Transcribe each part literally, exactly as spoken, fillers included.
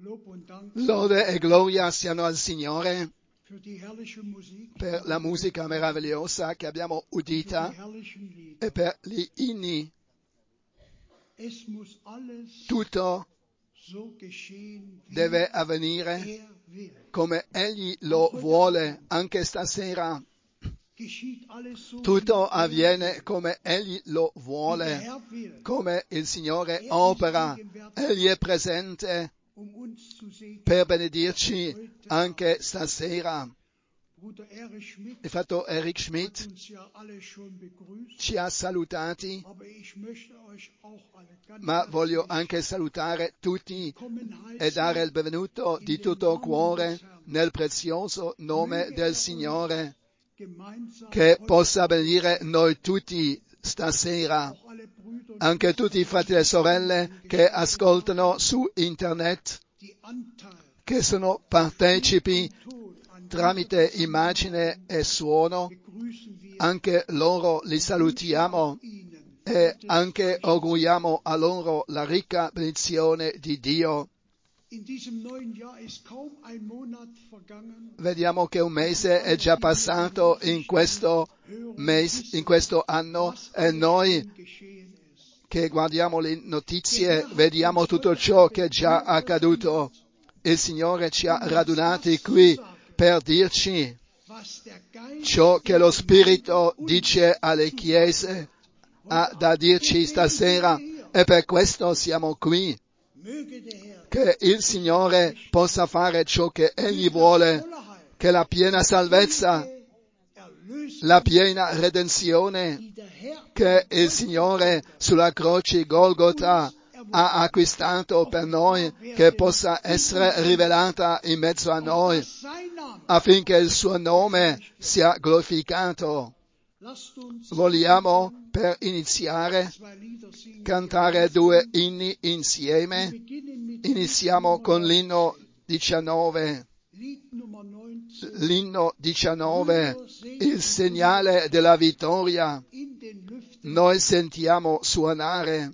Lode e gloria siano al Signore per la musica meravigliosa che abbiamo udita e per gli inni. Tutto deve avvenire come Egli lo vuole anche stasera. Tutto avviene come Egli lo vuole, come il Signore opera. Egli è presente per benedirci anche stasera. Il fratello Eric Schmidt ci ha salutati, ma voglio anche salutare tutti e dare il benvenuto di tutto cuore nel prezioso nome del Signore, che possa benedire noi tutti stasera, anche tutti i fratelli e sorelle che ascoltano su internet, che sono partecipi tramite immagine e suono. Anche loro li salutiamo e anche auguriamo a loro la ricca benedizione di Dio. Vediamo che un mese è già passato in questo mese, in questo anno, e noi che guardiamo le notizie vediamo tutto ciò che è già accaduto. Il Signore ci ha radunati qui per dirci ciò che lo Spirito dice alle chiese ha da dirci stasera, e per questo siamo qui. Che il Signore possa fare ciò che Egli vuole, che la piena salvezza, la piena redenzione che il Signore sulla croce Golgota ha acquistato per noi, che possa essere rivelata in mezzo a noi, affinché il suo nome sia glorificato. Vogliamo, per iniziare, cantare due inni insieme. Iniziamo con l'inno diciannove. L'inno diciannove, il segnale della vittoria. Noi sentiamo suonare.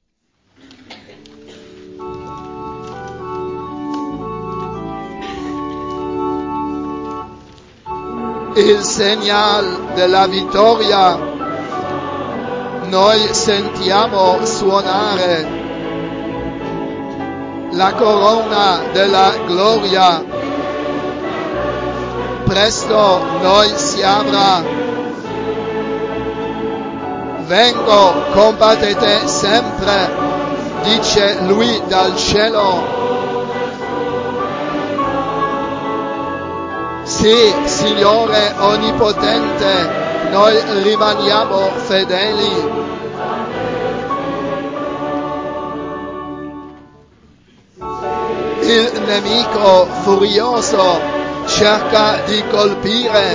Il segnale della vittoria, noi sentiamo suonare la corona della gloria. Presto noi si avrà. Vengo, combattete sempre, dice lui dal cielo. Sì, Signore Onnipotente, noi rimaniamo fedeli. Il nemico furioso cerca di colpire,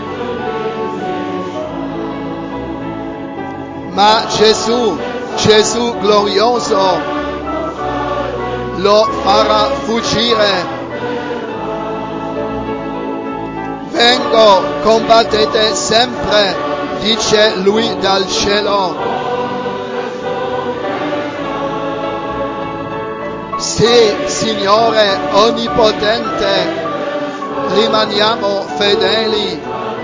ma Gesù, Gesù glorioso, lo farà fuggire. Vengo, combattete sempre, dice lui dal cielo. Sì, Signore Onnipotente, rimaniamo fedeli.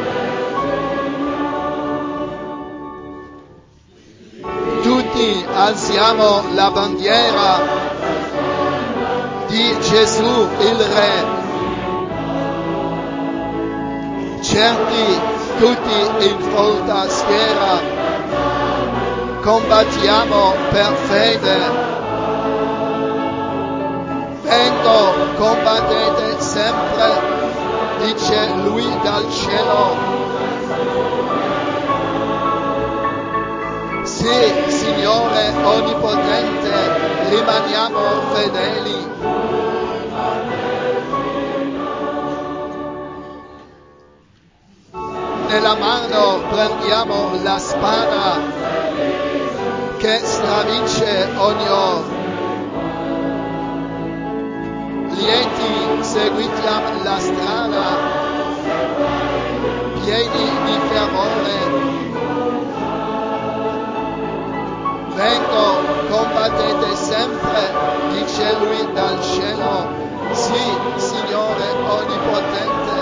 Tutti alziamo la bandiera di Gesù il Re. Certi, tutti in folta schiera, combattiamo per fede. Vengo, combattete sempre, dice lui dal cielo. Sì, Signore Onnipotente, rimaniamo fedeli. Nella mano prendiamo la spada che stravince ogni oro. Lieti seguitiamo la strada, pieni di fervore. Vengo, combattete sempre, dice dice lui dal cielo, sì, Signore onnipotente,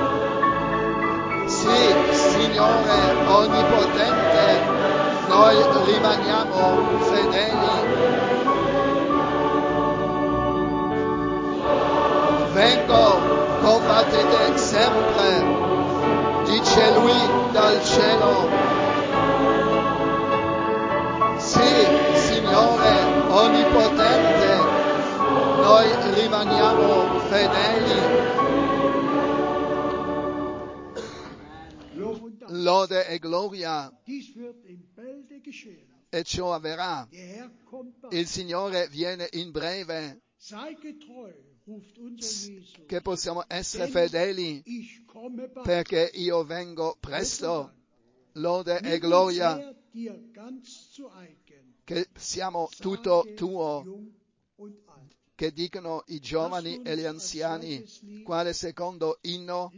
sì, Signore onnipotente, noi rimaniamo fedeli. Vengo, combattete sempre, dice lui dal cielo. Sì, Signore onnipotente, noi rimaniamo fedeli. Lode e gloria. E ciò avverrà. Il Signore viene in breve. Che possiamo essere fedeli, perché io vengo presto. Lode e gloria. Che siamo tutto tuo. Che dicono i giovani e gli anziani. Quale secondo inno?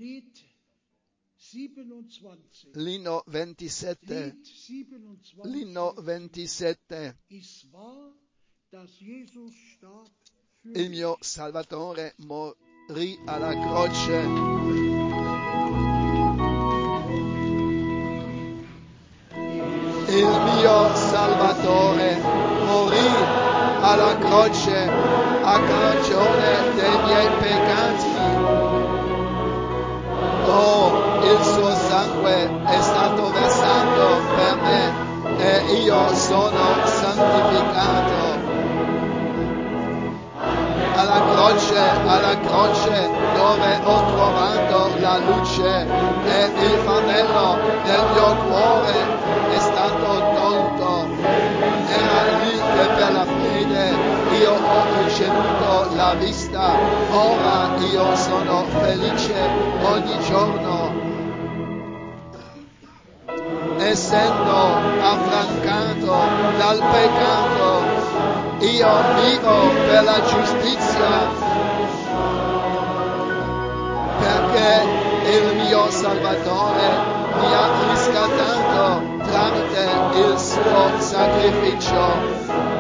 L'inno ventisette. L'inno ventisette. Il mio Salvatore morì alla croce. Il mio Salvatore morì alla croce a cagione dei miei peccati. Oh, il suo sangue è stato versato per me e io sono santificato. Alla croce, alla croce dove ho trovato la luce e il fanello del mio cuore è stato tolto. Era lì che per la fede io ho ricevuto la vista. Ora io sono felice ogni giorno. Essendo affrancato dal peccato, io vivo per la giustizia, perché il mio Salvatore mi ha riscattato tramite il suo sacrificio.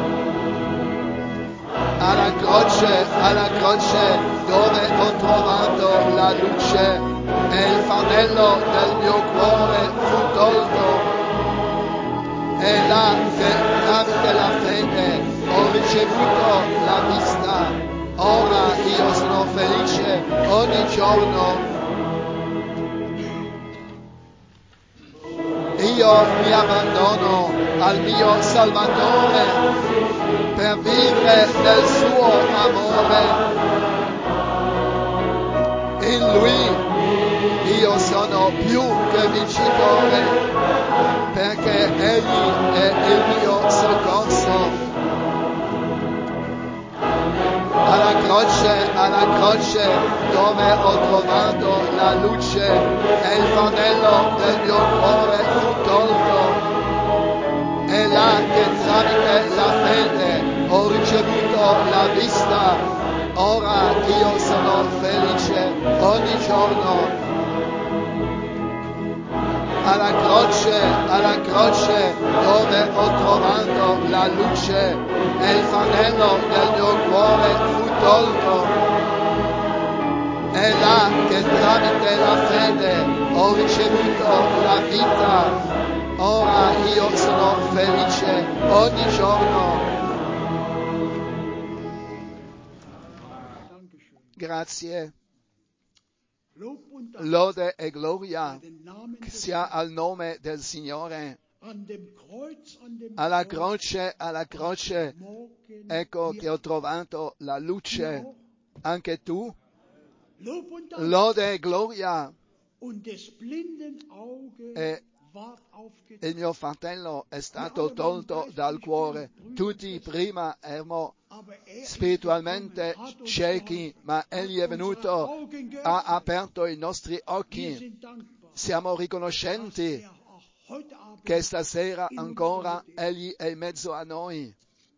Alla croce, alla croce dove ho trovato la luce e il fanello del mio cuore fu tolto. È là che tramite la fede ho ricevuto la vista. Ora io sono felice ogni giorno. Io mi abbandono al mio Salvatore per vivere nel suo amore. In lui io sono più che vincitore, perché egli è il mio soccorso. Alla croce, alla croce dove ho trovato la luce e il fanello del mio cuore fu tolto. È là che tramite la fede ho ricevuto la vista. Ora io sono felice ogni giorno. Alla croce, alla croce dove ho trovato la luce e il fanello del mio cuore fu tolto. È là che tramite la fede ho ricevuto la vita. Ora io sono felice ogni giorno. Grazie. Lode e gloria sia al nome del Signore. Alla croce, alla croce, ecco che ho trovato la luce. Anche tu? Lode e gloria. E il mio fratello è stato tolto dal cuore. Tutti prima erano spiritualmente ciechi, ma egli è venuto, ha aperto i nostri occhi. Siamo riconoscenti che stasera ancora egli è in mezzo a noi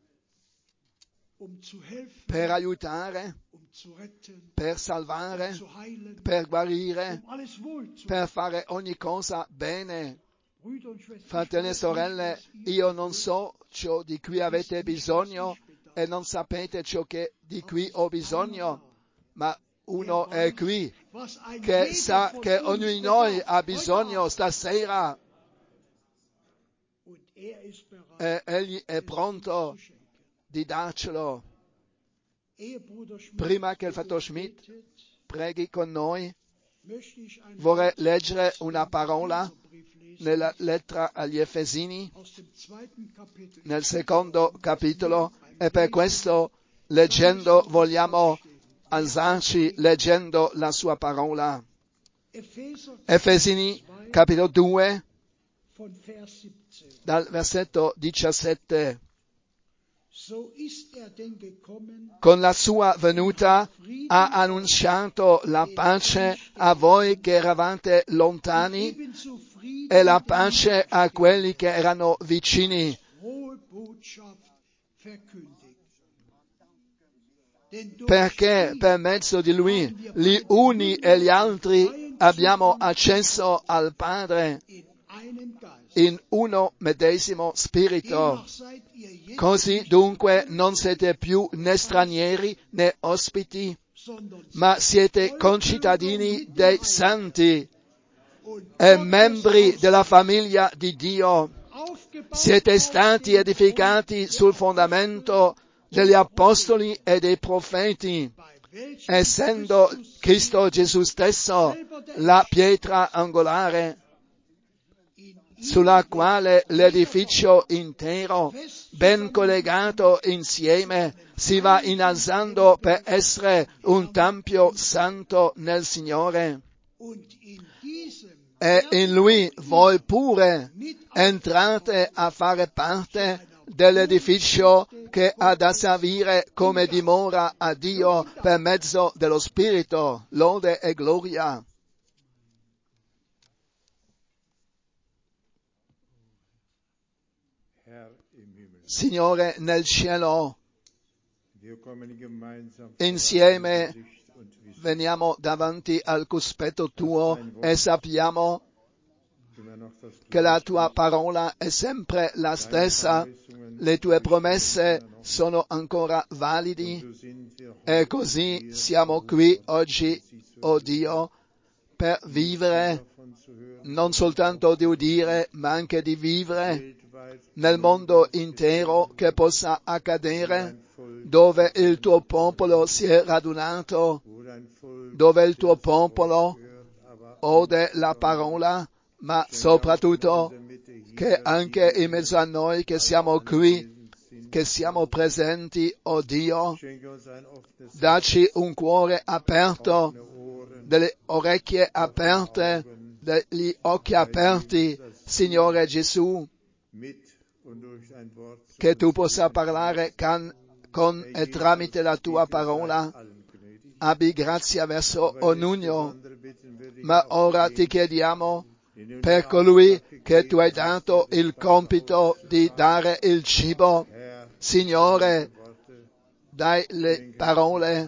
per aiutare, per salvare, per guarire, per fare ogni cosa bene. Fratelli e sorelle, io non so ciò di cui avete bisogno, e non sapete ciò che di cui ho bisogno, ma uno è qui che sa che ognuno di noi ha bisogno stasera e egli è pronto di darcelo. Prima che il fratello Schmidt preghi con noi, vorrei leggere una parola nella lettera agli Efesini, nel secondo capitolo, e per questo, leggendo, vogliamo alzarci leggendo la sua parola. Efesini, capitolo due, dal versetto diciassette. Con la sua venuta ha annunciato la pace a voi che eravate lontani e la pace a quelli che erano vicini. Perché per mezzo di Lui, gli uni e gli altri, abbiamo accesso al Padre in uno medesimo spirito. Così dunque non siete più né stranieri né ospiti, ma siete concittadini dei santi e membri della famiglia di Dio. Siete stati edificati sul fondamento degli apostoli e dei profeti, essendo Cristo Gesù stesso la pietra angolare, sulla quale l'edificio intero, ben collegato insieme, si va innalzando per essere un tempio santo nel Signore. E in Lui voi pure entrate a fare parte dell'edificio che ha da servire come dimora a Dio per mezzo dello Spirito, lode e gloria. Signore nel cielo, insieme veniamo davanti al cospetto Tuo e sappiamo che la Tua parola è sempre la stessa, le Tue promesse sono ancora validi e così siamo qui oggi, oh Dio, per vivere, non soltanto di udire, ma anche di vivere nel mondo intero che possa accadere, dove il Tuo popolo si è radunato, dove il Tuo popolo ode la parola, ma soprattutto che anche in mezzo a noi che siamo qui, che siamo presenti, oh Dio, dacci un cuore aperto, delle orecchie aperte, degli occhi aperti, Signore Gesù, che Tu possa parlare can, con e tramite la Tua parola. Abbi grazia verso ognuno, ma ora Ti chiediamo per colui che Tu hai dato il compito di dare il cibo. Signore, dai le parole,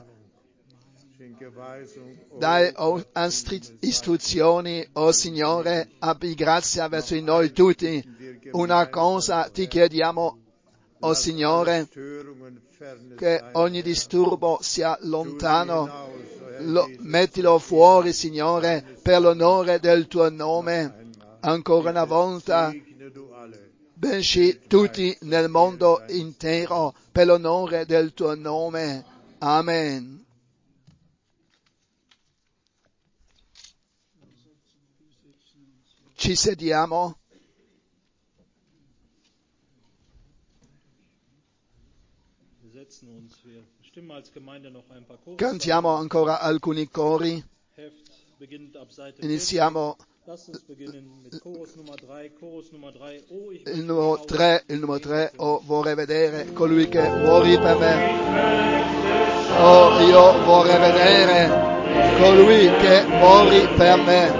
dai istruzioni, o oh Signore, abbi grazia verso di noi tutti. Una cosa Ti chiediamo, o oh Signore, che ogni disturbo sia lontano. Lo, mettilo fuori, Signore, per l'onore del Tuo nome. Ancora una volta, benci tutti nel mondo intero, per l'onore del Tuo nome. Amen. Ci sediamo. Cantiamo ancora alcuni cori. Iniziamo il numero tre, il numero tre, oh vorrei vedere colui che muore per me. Oh, io vorrei vedere colui che muore per me.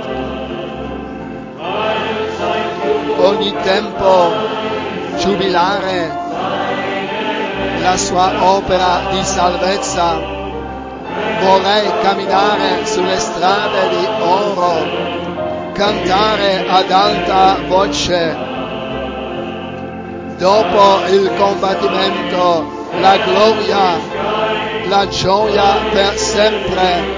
Ogni tempo giubilare la sua opera di salvezza. Vorrei camminare sulle strade di oro, cantare ad alta voce. Dopo il combattimento la gloria, la gioia per sempre.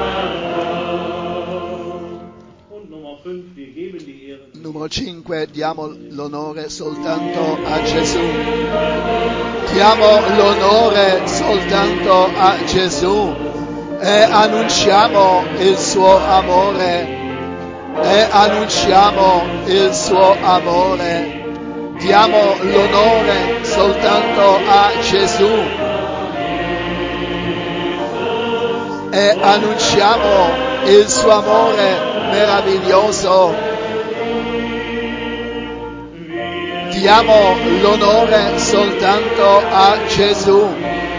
Numero cinque, diamo l'onore soltanto a Gesù. Diamo l'onore soltanto a Gesù e annunciamo il suo amore. E annunciamo il suo amore. Diamo l'onore soltanto a Gesù e annunciamo il suo amore meraviglioso. Diamo l'onore soltanto a Gesù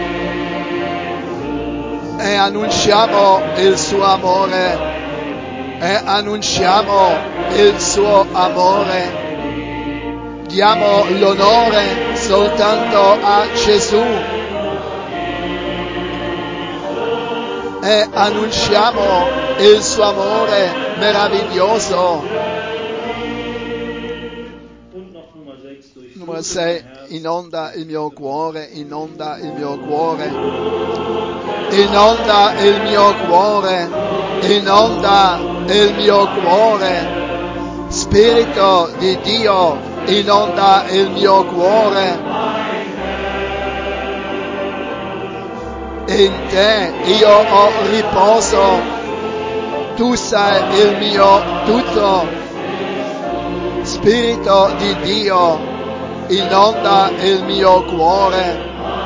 e annunciamo il suo amore e annunciamo il suo amore. Diamo l'onore soltanto a Gesù e annunciamo il suo amore meraviglioso. Numero sei, inonda il mio cuore, inonda il mio cuore, inonda il mio cuore, inonda il mio cuore, Spirito di Dio, inonda il mio cuore. In te io ho riposo, tu sei il mio tutto. Spirito di Dio, inonda il mio cuore.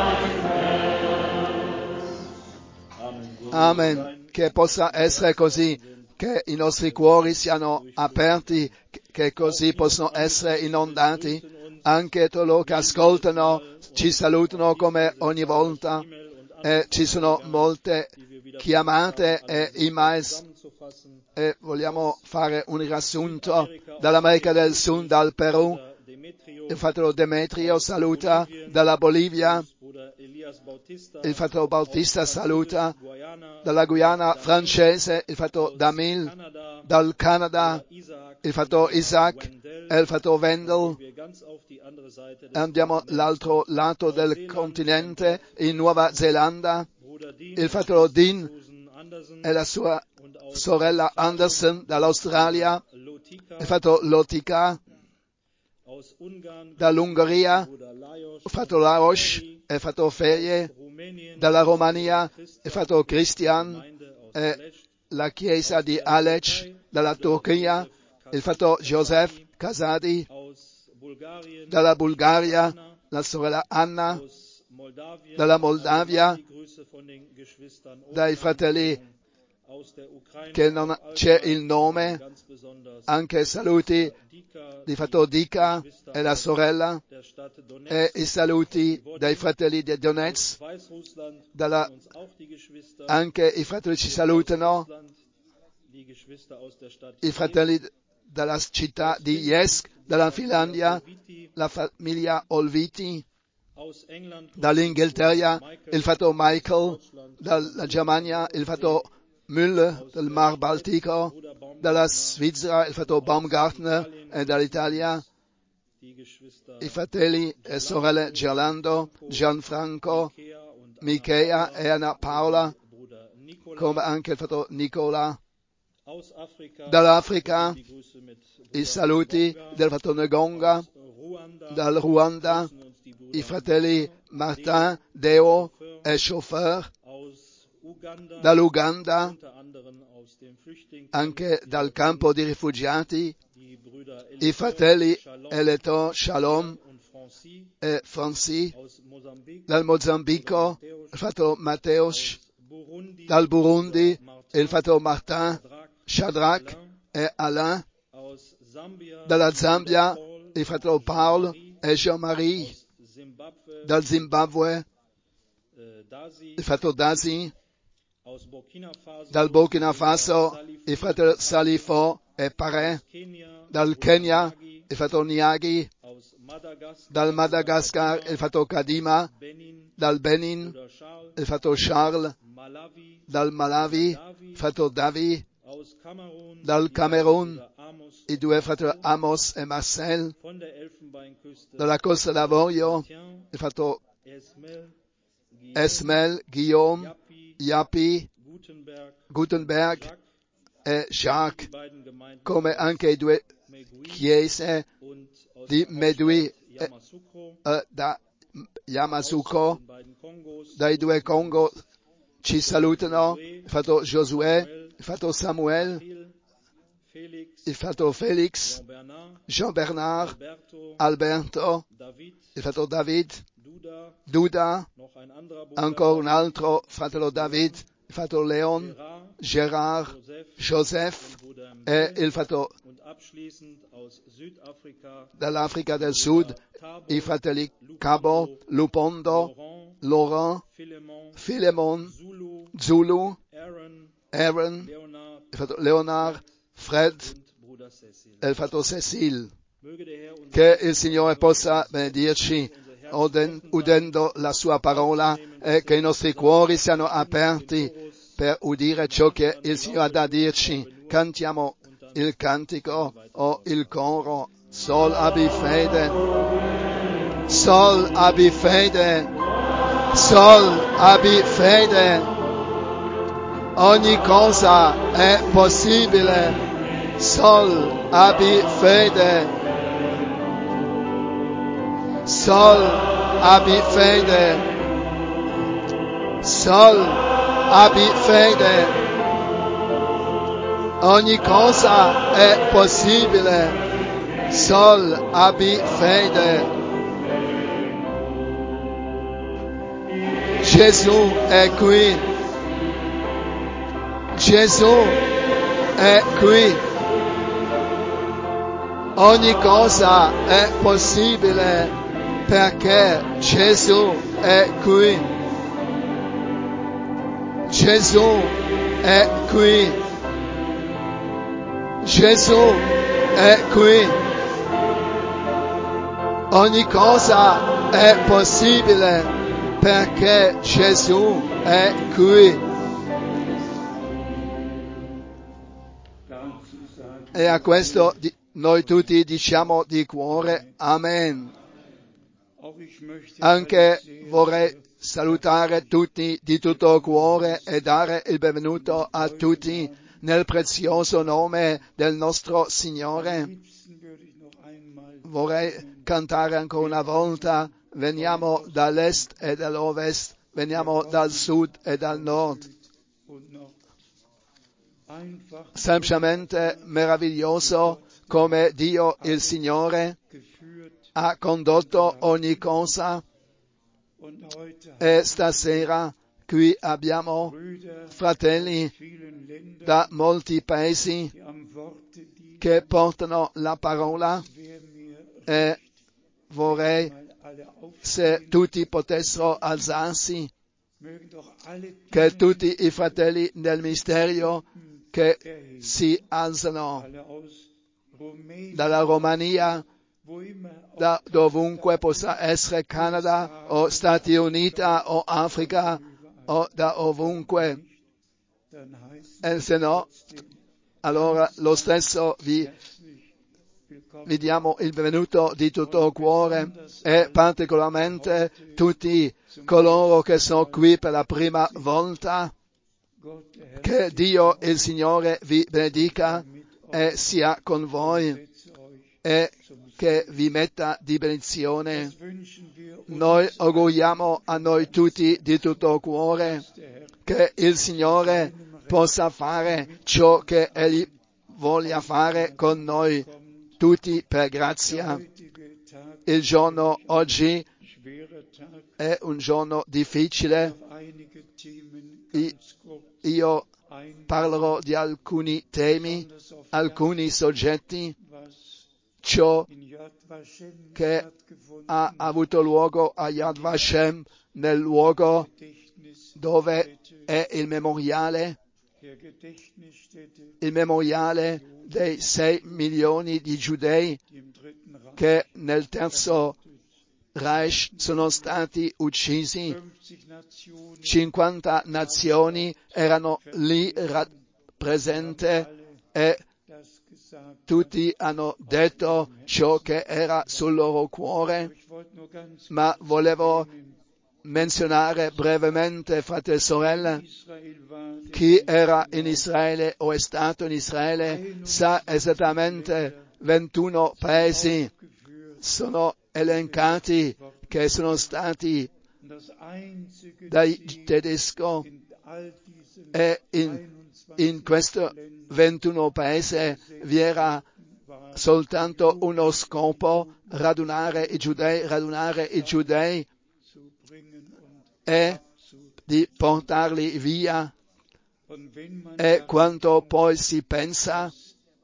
Amen. Che possa essere così, che i nostri cuori siano aperti, che così possono essere inondati. Anche coloro che ascoltano ci salutano come ogni volta. E ci sono molte chiamate e email e vogliamo fare un riassunto dall'America del Sud, dal Perù. Il fratello Demetrio saluta dalla Bolivia, il fratello Bautista saluta dalla Guyana francese, il fratello Damil dal Canada, il fratello Isaac e il fratello Wendell. Andiamo all'altro lato del continente, in Nuova Zelanda, il fratello Dean e la sua sorella Anderson dall'Australia, il fratello Lotika dall'Ungheria, il fratello Laos e il fratello Ferie dalla Romania, il fratello Christian e la chiesa di Alec dalla Turchia, il fratello Joseph Casadi dalla Bulgaria, la sorella Anna dalla Moldavia, dai fratelli che non c'è il nome, anche saluti di fratello Dika e la sorella, e i saluti dai fratelli di Donetsk, dalla, anche i fratelli ci salutano, i fratelli dalla città di Jesk, dalla Finlandia, la famiglia Olviti, dall'Inghilterra, il fratello Michael, dalla Germania, il fratello Müller, dal Mar Baltico, dalla Svizzera, il fratello Baumgartner, e dall'Italia, i fratelli e sorelle Gerlando, Gianfranco, Michea e Anna Paola, come anche il fratello Nicola. Dall'Africa, i saluti del fratello Ngonga, dal Ruanda, i fratelli Martin, Deo e Chauffeur, dall'Uganda, anche dal campo di rifugiati, i fratelli Eleto, Shalom e Franci, dal Mozambico, il fratello Matteus, dal Burundi, il fratello Martin, Shadrach e Alain, dalla Zambia, il fratello Paul e Jean-Marie, dal Zimbabwe, il fratello Dazi, dal Burkina Faso, il fratello Salifo e Pare, dal Kenya, il fratello Niagi, dal Madagascar, il fratello Kadima, dal Benin, il fratello Charles, dal Malawi, il fratello Davi, dal Camerun, i due fratelli Amos e Marcel, dalla Costa d'Avorio, il fratello Esmel, Guillaume, Yappi, Gutenberg e Jacques, come anche i due chiese di Medui e eh, da Yamoussoukro, dai due Congo ci salutano, il fratello Giosuè, il fratello Samuel, il fratello Felix, Jean Bernard, Alberto, il fratello David, Duda, ancora un altro fratello David, il fratello Leon, Gérard, Joseph e il fratello dall'Africa del Sud, i fratelli Cabo, Lupondo, Laurent, Philemon, Zulu, Aaron, il fratello Leonard, Fred e il fratello Cecil. Che il Signore possa benedirci udendo la sua parola e che i nostri cuori siano aperti per udire ciò che il Signore ha da dirci. Cantiamo il cantico o il coro. Sol abbi fede, sol abbi fede, sol abbi fede. Ogni cosa è possibile. Sol abbi fede. Sol abbi fede. Sol abbi fede. Ogni cosa è possibile. Sol abbi fede. Gesù è qui. Gesù è qui. Ogni cosa è possibile perché Gesù è qui. Gesù è qui. Gesù è qui. Ogni cosa è possibile perché Gesù è qui. E a questo noi tutti diciamo di cuore Amen. Anche vorrei salutare tutti di tutto cuore e dare il benvenuto a tutti nel prezioso nome del nostro Signore. Vorrei cantare ancora una volta, veniamo dall'est e dall'ovest, veniamo dal sud e dal nord. Semplicemente meraviglioso come Dio il Signore ha condotto ogni cosa. E stasera qui abbiamo fratelli da molti paesi che portano la parola e vorrei se tutti potessero alzarsi, che tutti i fratelli del mistero che si alzano dalla Romania, da dovunque possa essere, Canada o Stati Uniti o Africa o da ovunque, e se no allora lo stesso vi, vi diamo il benvenuto di tutto cuore e particolarmente tutti coloro che sono qui per la prima volta. Che Dio il Signore vi benedica e sia con voi e che vi metta di benedizione. Noi auguriamo a noi tutti di tutto cuore che il Signore possa fare ciò che Egli voglia fare con noi tutti per grazia. Il giorno oggi è un giorno difficile. Io parlerò di alcuni temi, alcuni soggetti, ciò che ha avuto luogo a Yad Vashem, nel luogo dove è il memoriale, il memoriale dei sei milioni di giudei che nel terzo Reich sono stati uccisi. cinquanta nazioni erano lì presenti e tutti hanno detto ciò che era sul loro cuore, ma volevo menzionare brevemente, fratelli e sorelle, chi era in Israele o è stato in Israele sa esattamente ventuno paesi sono elencati che sono stati dai tedeschi e in, in questo ventuno paese vi era soltanto uno scopo, radunare i giudei, radunare i giudei e di portarli via. E quando poi si pensa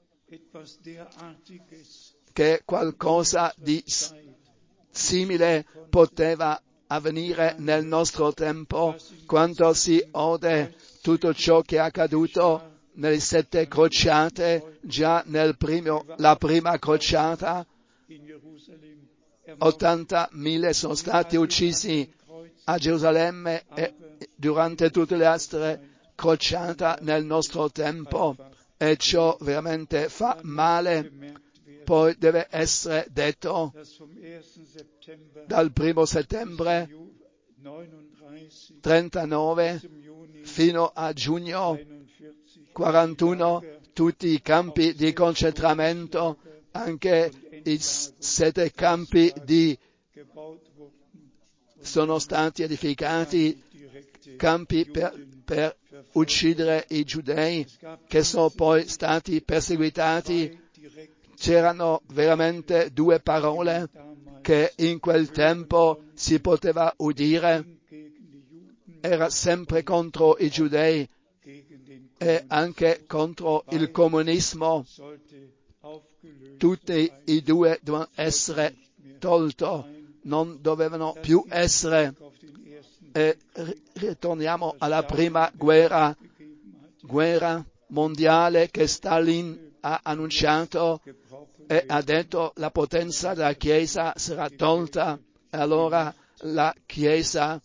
che qualcosa di simile poteva avvenire nel nostro tempo, quando si ode tutto ciò che è accaduto nelle sette crociate, già nel primo, la prima crociata, ottantamila sono stati uccisi a Gerusalemme e durante tutte le altre crociate nel nostro tempo, e ciò veramente fa male. Poi deve essere detto dal primo settembre trentanove fino a giugno quarantuno tutti i campi di concentramento, anche i sette campi di sono stati edificati, campi per, per uccidere i giudei che sono poi stati perseguitati. C'erano veramente due parole che in quel tempo si poteva udire, era sempre contro i giudei e anche contro il comunismo. Tutti e due dovevano essere tolti, non dovevano più essere. E ritorniamo alla prima guerra, guerra mondiale che Stalin ha annunciato e ha detto la potenza della Chiesa sarà tolta, e allora la Chiesa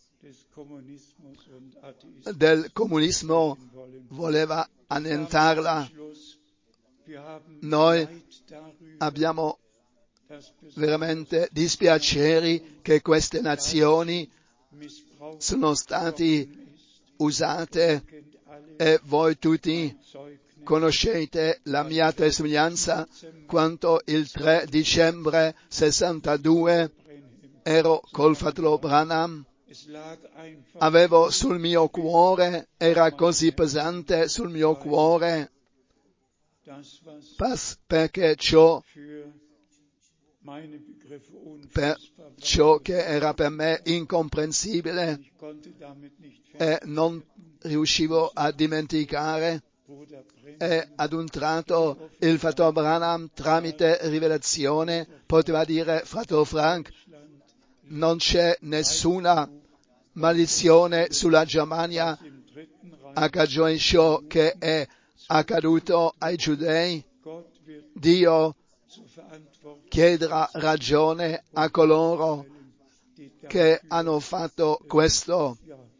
del comunismo voleva annientarla. Noi abbiamo veramente dispiaceri che queste nazioni sono state usate, e voi tutti conoscete la mia testimonianza quando il tre dicembre sessantadue ero col fratello Branham. Avevo sul mio cuore, era così pesante sul mio cuore, perché ciò, per ciò che era per me incomprensibile e non riuscivo a dimenticare. E ad un tratto il fratello Branham, tramite rivelazione, poteva dire: fratello Frank, non c'è nessuna maledizione sulla Germania a cagione di ciò che è accaduto ai giudei. Dio chiederà ragione a coloro che hanno fatto questo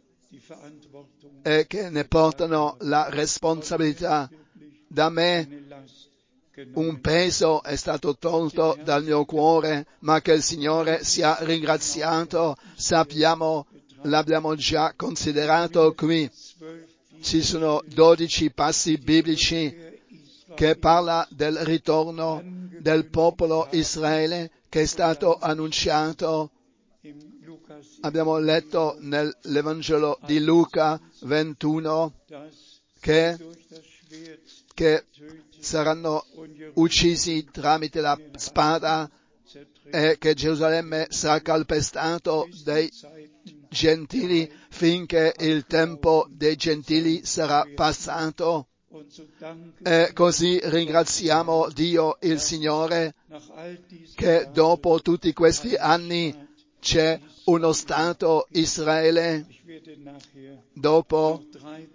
e che ne portano la responsabilità. Da me un peso è stato tolto dal mio cuore, ma che il Signore sia ringraziato. Sappiamo, l'abbiamo già considerato qui. Ci sono dodici passi biblici che parla del ritorno del popolo Israele che è stato annunciato. Abbiamo letto nell'Evangelo di Luca ventuno che, che saranno uccisi tramite la spada e che Gerusalemme sarà calpestato dai gentili finché il tempo dei gentili sarà passato. E così ringraziamo Dio il Signore che dopo tutti questi anni c'è uno Stato Israele. Dopo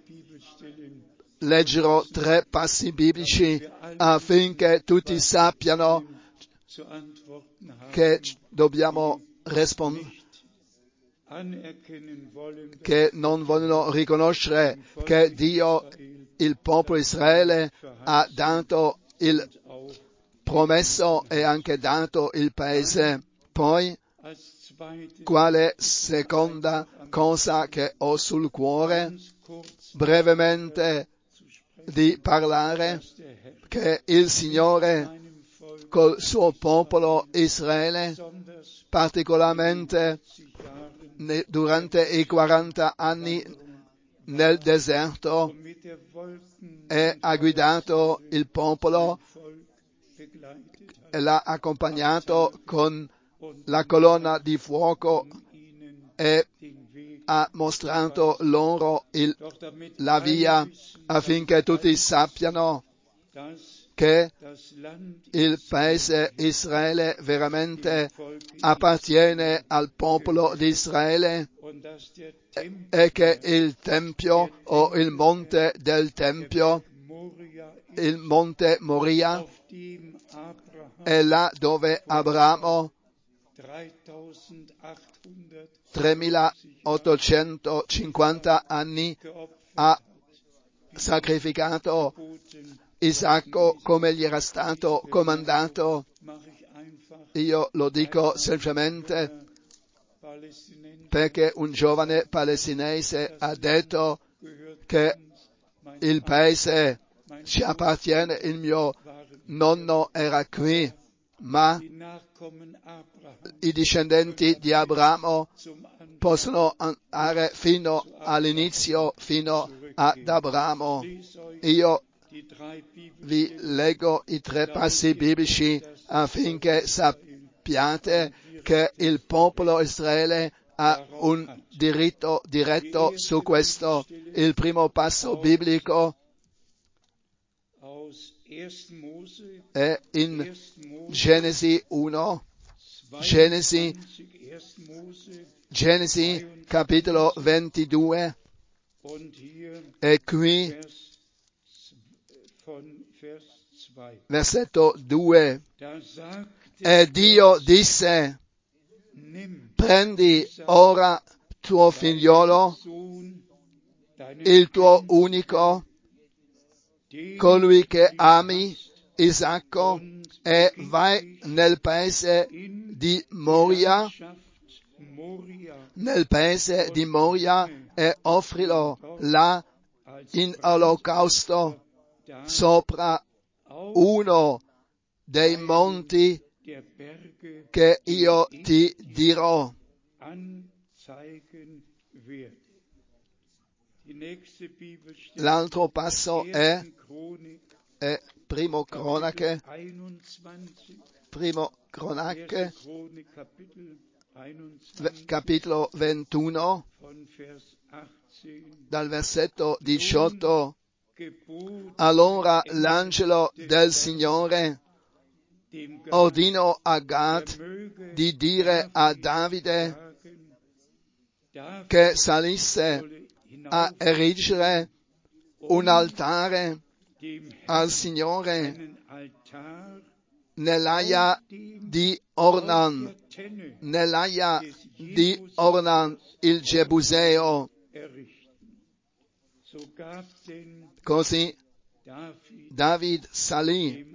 leggerò tre passi biblici affinché tutti sappiano che dobbiamo rispondere, che non vogliono riconoscere che Dio, il popolo Israele, ha dato il promesso e anche dato il paese. Poi, quale seconda cosa che ho sul cuore, brevemente di parlare che il Signore col suo popolo Israele, particolarmente durante i quaranta anni nel deserto, e ha guidato il popolo e l'ha accompagnato con la colonna di fuoco e ha mostrato loro il, la via affinché tutti sappiano che il paese Israele veramente appartiene al popolo di Israele e che il Tempio o il monte del Tempio, il monte Moria, è là dove Abramo tremilaottocentocinquanta anni ha sacrificato Isacco come gli era stato comandato. Io lo dico semplicemente perché un giovane palestinese ha detto che il paese ci appartiene, il mio nonno era qui, ma i discendenti di Abramo possono andare fino all'inizio, fino ad Abramo. Io vi leggo i tre passi biblici affinché sappiate che il popolo Israele ha un diritto diretto su questo. Il primo passo biblico è in Genesi uno, Genesi, Genesi capitolo ventidue, e qui versetto due. E Dio disse: prendi ora tuo figliolo, il tuo unico, colui che ami, Isacco, e vai nel paese di Moria, nel paese di Moria, e offrilo là in olocausto sopra uno dei monti che io ti dirò. L'altro passo è, è primo cronache, primo cronache, capitolo ventuno, dal versetto diciotto. Allora l'angelo del Signore ordinò a Gad di dire a Davide che salisse a erigere un altare al Signore nell'aia di Ornan, nell'aia di Ornan il Gebuseo. Così David salì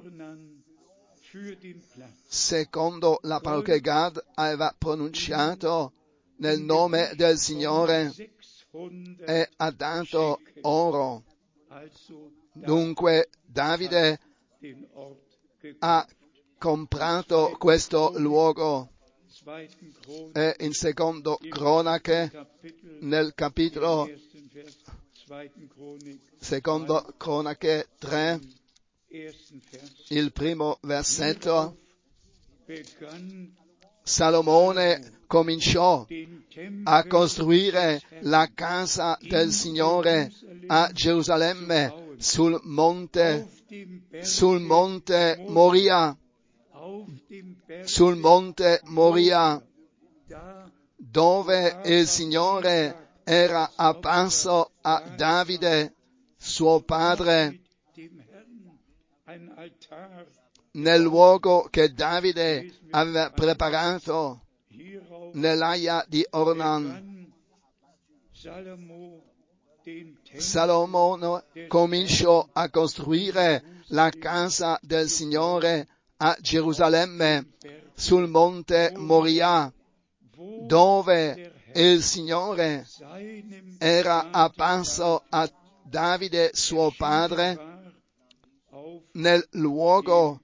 secondo la parola che Gad aveva pronunciato nel nome del Signore e ha dato oro. Dunque Davide ha comprato questo luogo. E in secondo cronache, nel capitolo secondo cronache tre, il primo versetto, Salomone cominciò a costruire la casa del Signore a Gerusalemme sul monte, sul monte Moria, sul monte Moria, dove il Signore era apparso a Davide, suo padre, nel luogo che Davide aveva preparato nell'aia di Ornan. Salomone cominciò a costruire la casa del Signore a Gerusalemme sul monte Moria, dove il Signore era apparso a Davide suo padre, nel luogo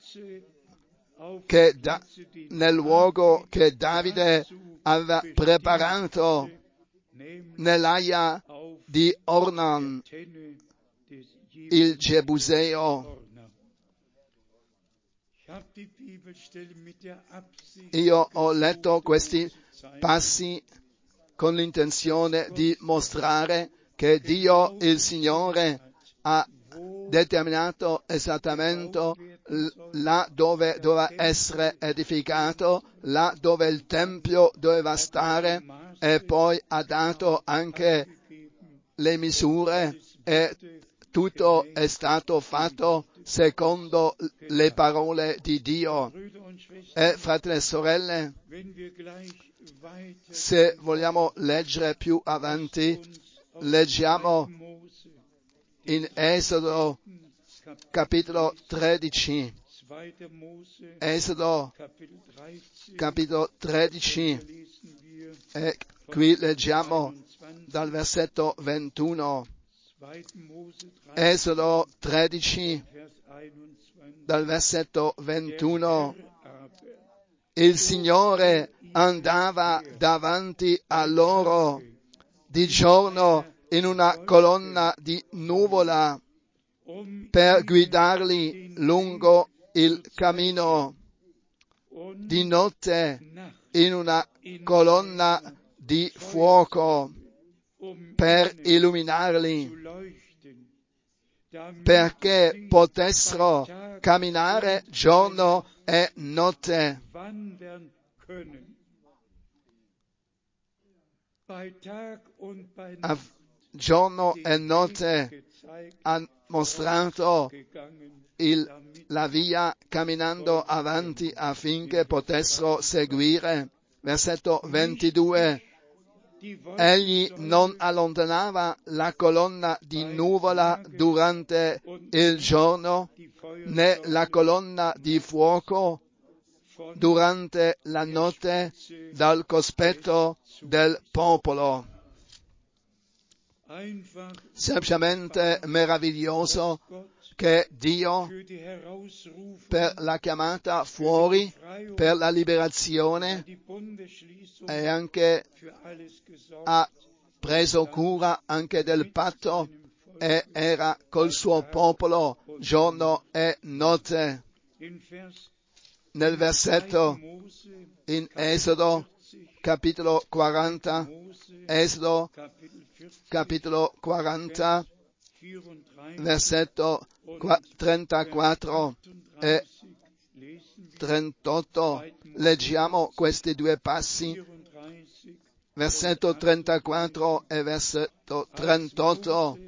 che, da, nel luogo che Davide aveva preparato nell'aia di Ornan, il Gebuseo. Io ho letto questi passi con l'intenzione di mostrare che Dio, il Signore, ha determinato esattamente là dove doveva essere edificato, là dove il Tempio doveva stare, e poi ha dato anche le misure, e tutto è stato fatto secondo le parole di Dio. E fratelli e sorelle, se vogliamo leggere più avanti, leggiamo in Esodo capitolo tredici. Esodo capitolo tredici. E qui leggiamo dal versetto ventuno. Esodo tredici, dal versetto ventuno. Il Signore andava davanti a loro di giorno in una colonna di nuvola per guidarli lungo il cammino, di notte in una colonna di fuoco per illuminarli, perché potessero camminare giorno e notte. A giorno e notte ha mostrato il, la via camminando avanti affinché potessero seguire. Versetto ventidue. Egli non allontanava la colonna di nuvola durante il giorno, né la colonna di fuoco durante la notte dal cospetto del popolo. Semplicemente meraviglioso che Dio, per la chiamata fuori, per la liberazione, e anche ha preso cura anche del patto e era col suo popolo giorno e notte. Nel versetto in Esodo capitolo quaranta, Esodo capitolo quaranta, versetto trentaquattro e trentotto, leggiamo questi due passi, versetto trentaquattro e versetto trentotto.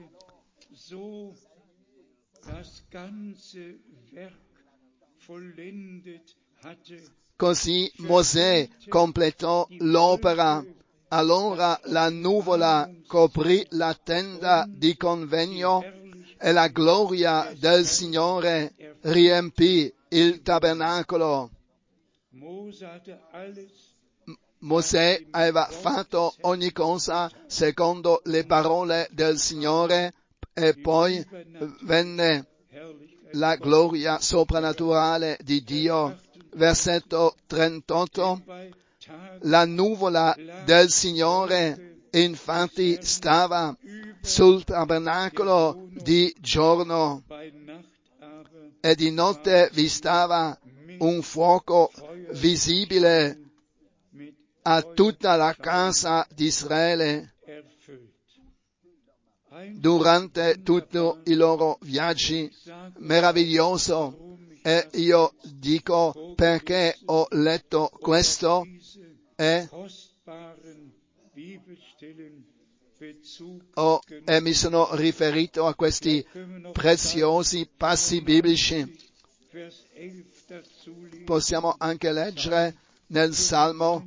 Così Mosè completò l'opera. Allora la nuvola coprì la tenda di convegno e la gloria del Signore riempì il tabernacolo. Mosè aveva fatto ogni cosa secondo le parole del Signore, e poi venne la gloria soprannaturale di Dio. Versetto trentotto. La nuvola del Signore infatti stava sul tabernacolo di giorno, e di notte vi stava un fuoco visibile a tutta la casa di Israele durante tutti i loro viaggi. Meraviglioso. E io dico perché ho letto questo e, oh, e mi sono riferito a questi preziosi passi biblici. Possiamo anche leggere nel Salmo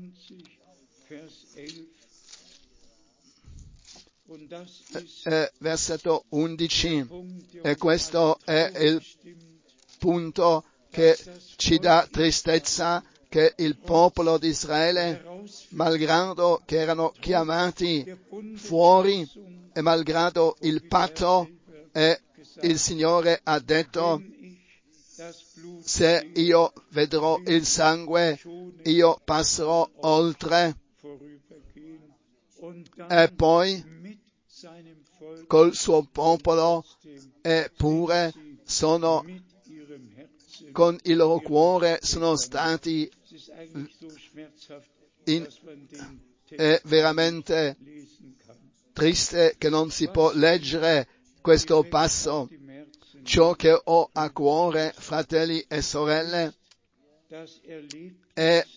eh, versetto undici, e questo è il punto che ci dà tristezza, che il popolo di Israele, malgrado che erano chiamati fuori e malgrado il patto, e il Signore ha detto: se io vedrò il sangue, io passerò oltre. E poi col suo popolo, eppure sono con il loro cuore sono stati in, è veramente triste che non si può leggere questo passo. Ciò che ho a cuore, fratelli e sorelle, è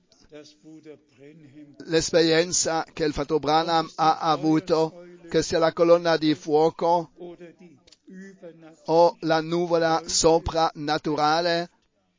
l'esperienza che il fratello Branham ha avuto, che sia la colonna di fuoco o la nuvola soprannaturale.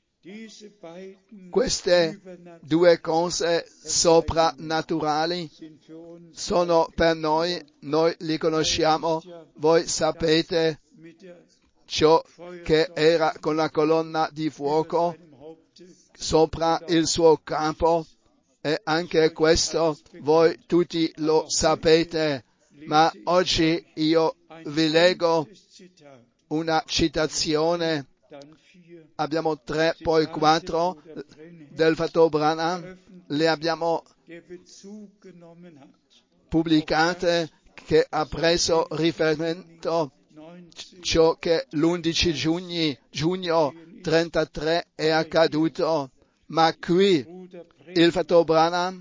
Queste due cose soprannaturali sono per noi, noi li conosciamo, voi sapete ciò che era con la colonna di fuoco sopra il suo capo, e anche questo voi tutti lo sapete, ma oggi io vi leggo una citazione, abbiamo tre, poi quattro, del fratello Branham, le abbiamo pubblicate, che ha preso riferimento ciò che l'undici giugno, giugno trentatré è accaduto, ma qui il fratello Branham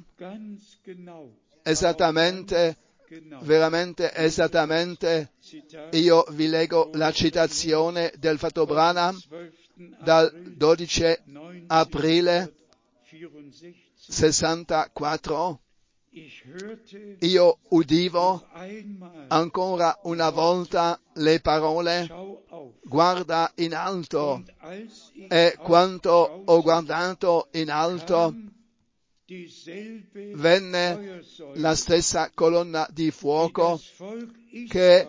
esattamente, veramente esattamente, io vi leggo la citazione del fratello Branham dal dodici aprile sessantaquattro. Io udivo ancora una volta le parole: guarda in alto, e quando ho guardato in alto, venne la stessa colonna di fuoco che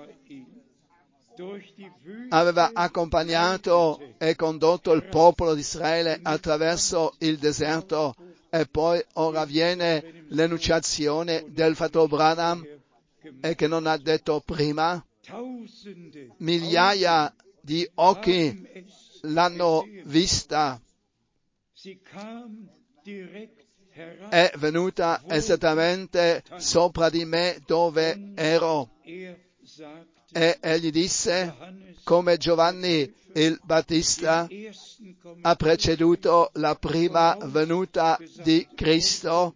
aveva accompagnato e condotto il popolo di Israele attraverso il deserto. E poi ora viene l'enunciazione del fratello Branham, e che non ha detto prima. Migliaia di occhi l'hanno vista. È venuta esattamente sopra di me dove ero. E egli disse, come Giovanni il Battista ha preceduto la prima venuta di Cristo,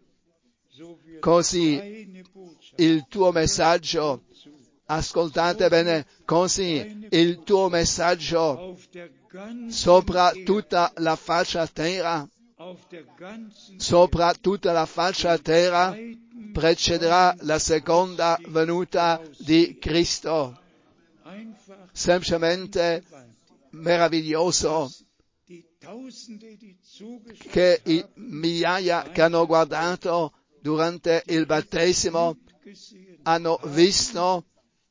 così il tuo messaggio, ascoltate bene, così il tuo messaggio sopra tutta la faccia terra, sopra tutta la faccia terra, precederà la seconda venuta di Cristo. Semplicemente meraviglioso che i migliaia che hanno guardato durante il battesimo hanno visto.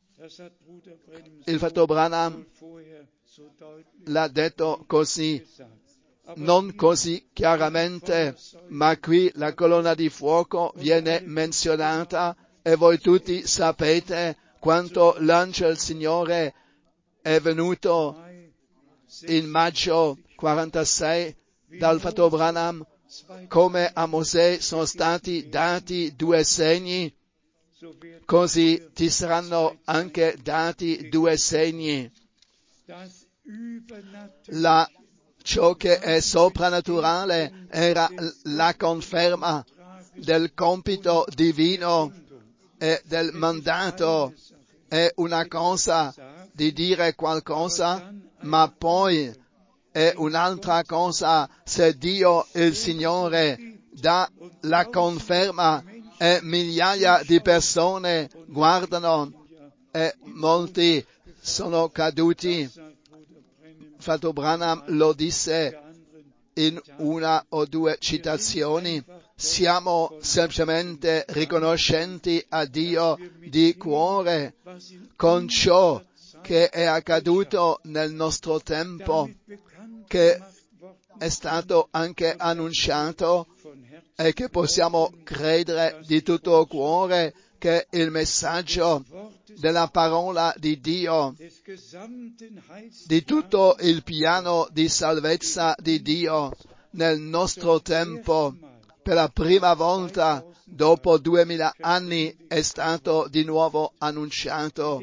Il fratello Branham l'ha detto così, non così chiaramente, ma qui la colonna di fuoco viene menzionata, e voi tutti sapete quanto l'angelo del Signore è venuto in maggio quarantasei dal fratello Branham, come a Mosè sono stati dati due segni, così ti saranno anche dati due segni. La, ciò che è soprannaturale era la conferma del compito divino e del mandato. È una cosa di dire qualcosa, ma poi è un'altra cosa se Dio, il Signore, dà la conferma e migliaia di persone guardano e molti sono caduti. Fratello Branham lo disse in una o due citazioni: siamo semplicemente riconoscenti a Dio di cuore con ciò che è accaduto nel nostro tempo, che è stato anche annunciato e che possiamo credere di tutto cuore che il messaggio della parola di Dio, di tutto il piano di salvezza di Dio nel nostro tempo, per la prima volta dopo duemila anni è stato di nuovo annunciato.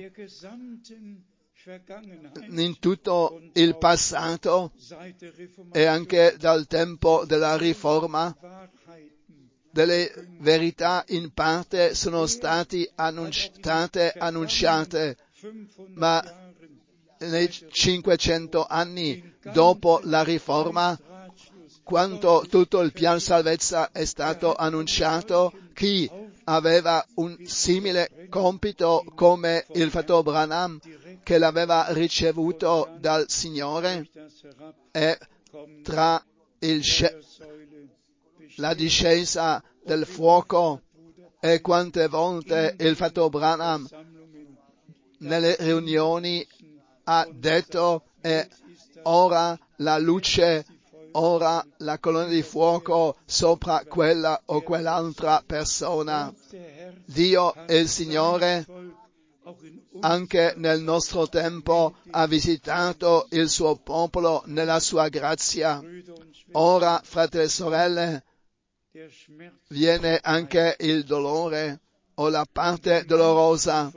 In tutto il passato e anche dal tempo della Riforma, delle verità in parte sono state annunciate, annunciate, ma nei cinquecento anni dopo la Riforma, quando tutto il piano salvezza è stato annunciato, chi aveva un simile compito come il fratello Branham, che l'aveva ricevuto dal Signore, e tra il sce- la discesa del fuoco e quante volte il fratello Branham nelle riunioni ha detto e ora la luce, ora la colonna di fuoco sopra quella o quell'altra persona. Dio il Signore anche nel nostro tempo ha visitato il suo popolo nella sua grazia. Ora, fratelli e sorelle, viene anche il dolore o la parte dolorosa.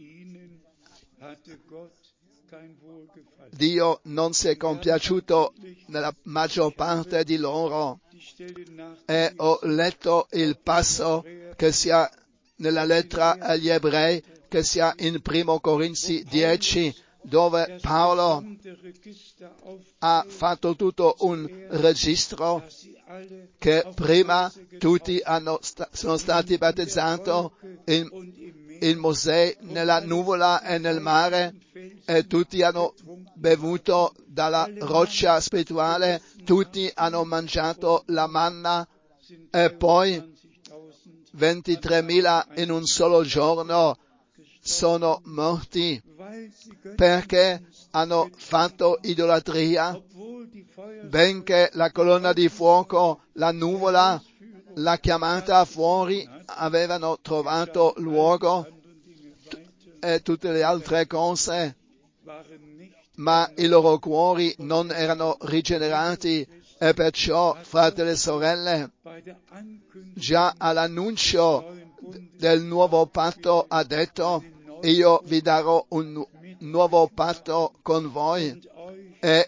Dio non si è compiaciuto nella maggior parte di loro, e ho letto il passo che sia nella lettera agli Ebrei, che sia in primo Corinzi dieci, dove Paolo ha fatto tutto un registro che prima tutti hanno sta- sono stati battezzati in, in Mosè, nella nuvola e nel mare, e tutti hanno bevuto dalla roccia spirituale, tutti hanno mangiato la manna, e poi ventitremila in un solo giorno sono morti perché hanno fatto idolatria, benché la colonna di fuoco, la nuvola, la chiamata fuori avevano trovato luogo e tutte le altre cose, ma i loro cuori non erano rigenerati, e perciò, fratelli e sorelle, già all'annuncio del nuovo patto ha detto: io vi darò un nu- nuovo patto con voi e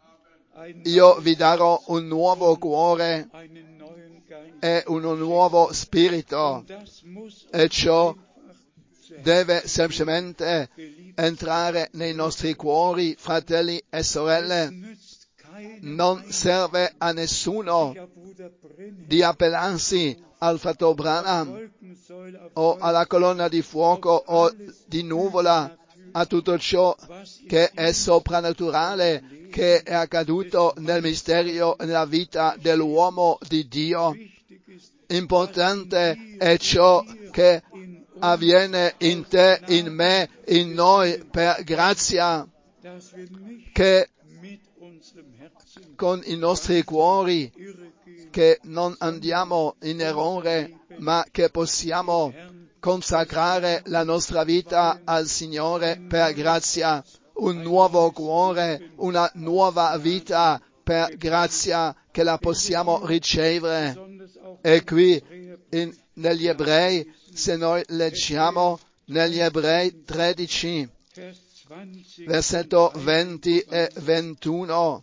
io vi darò un nuovo cuore e un nuovo spirito, e ciò deve semplicemente entrare nei nostri cuori, fratelli e sorelle. Non serve a nessuno di appellarsi al fratello Branham o alla colonna di fuoco o di nuvola, a tutto ciò che è soprannaturale, che è accaduto nel mistero e nella vita dell'uomo di Dio. Importante è ciò che avviene in te, in me, in noi, per grazia, che con i nostri cuori, che non andiamo in errore, ma che possiamo consacrare la nostra vita al Signore per grazia, un nuovo cuore, una nuova vita per grazia che la possiamo ricevere. E qui in, negli Ebrei, se noi leggiamo negli Ebrei tredici, versetto venti e ventuno,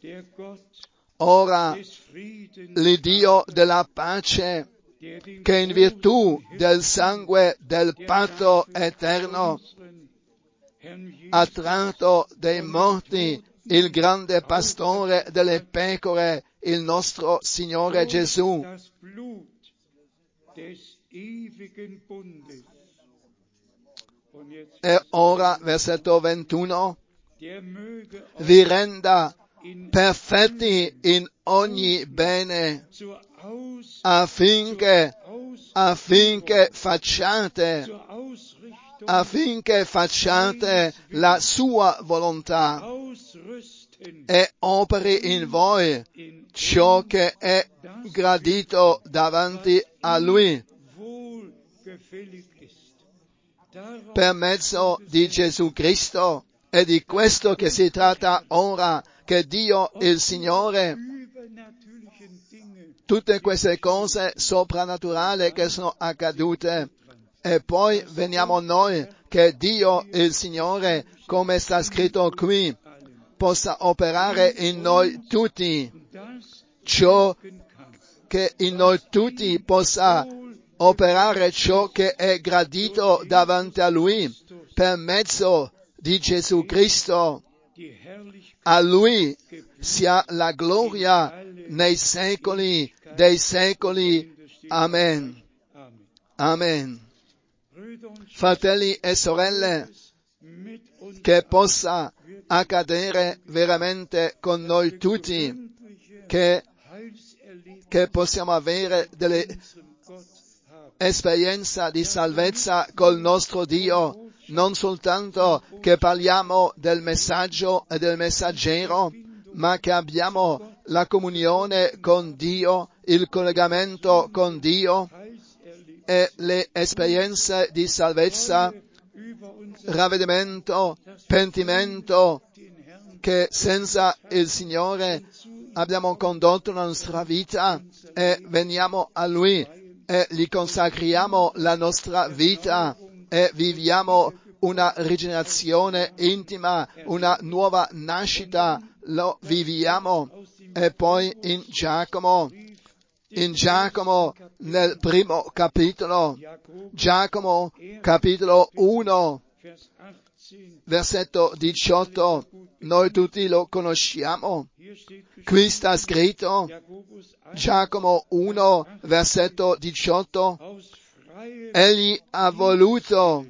ora l'Iddio della pace, che in virtù del sangue del patto eterno ha tratto dai morti il grande pastore delle pecore, il nostro Signore Gesù, e ora, versetto ventuno, vi renda perfetti in ogni bene, affinché, affinché facciate, affinché facciate la sua volontà, e operi in voi ciò che è gradito davanti a Lui, per mezzo di Gesù Cristo. È di questo che si tratta ora, che Dio, il Signore, tutte queste cose soprannaturali che sono accadute. E poi veniamo noi, che Dio, il Signore, come sta scritto qui, possa operare in noi tutti ciò che in noi tutti possa operare ciò che è gradito davanti a Lui, per mezzo di Gesù Cristo. A Lui sia la gloria nei secoli dei secoli. Amen. Amen. Fratelli e sorelle, che possa accadere veramente con noi tutti, che, che possiamo avere delle esperienze di salvezza col nostro Dio, non soltanto che parliamo del messaggio e del messaggero, ma che abbiamo la comunione con Dio, il collegamento con Dio e le esperienze di salvezza, ravvedimento, pentimento, che senza il Signore abbiamo condotto la nostra vita e veniamo a Lui e gli consacriamo la nostra vita e viviamo una rigenerazione intima, una nuova nascita, lo viviamo. E poi in Giacomo, in Giacomo nel primo capitolo, Giacomo capitolo uno, versetto diciotto, noi tutti lo conosciamo. Qui sta scritto, Giacomo uno, versetto diciotto, egli ha voluto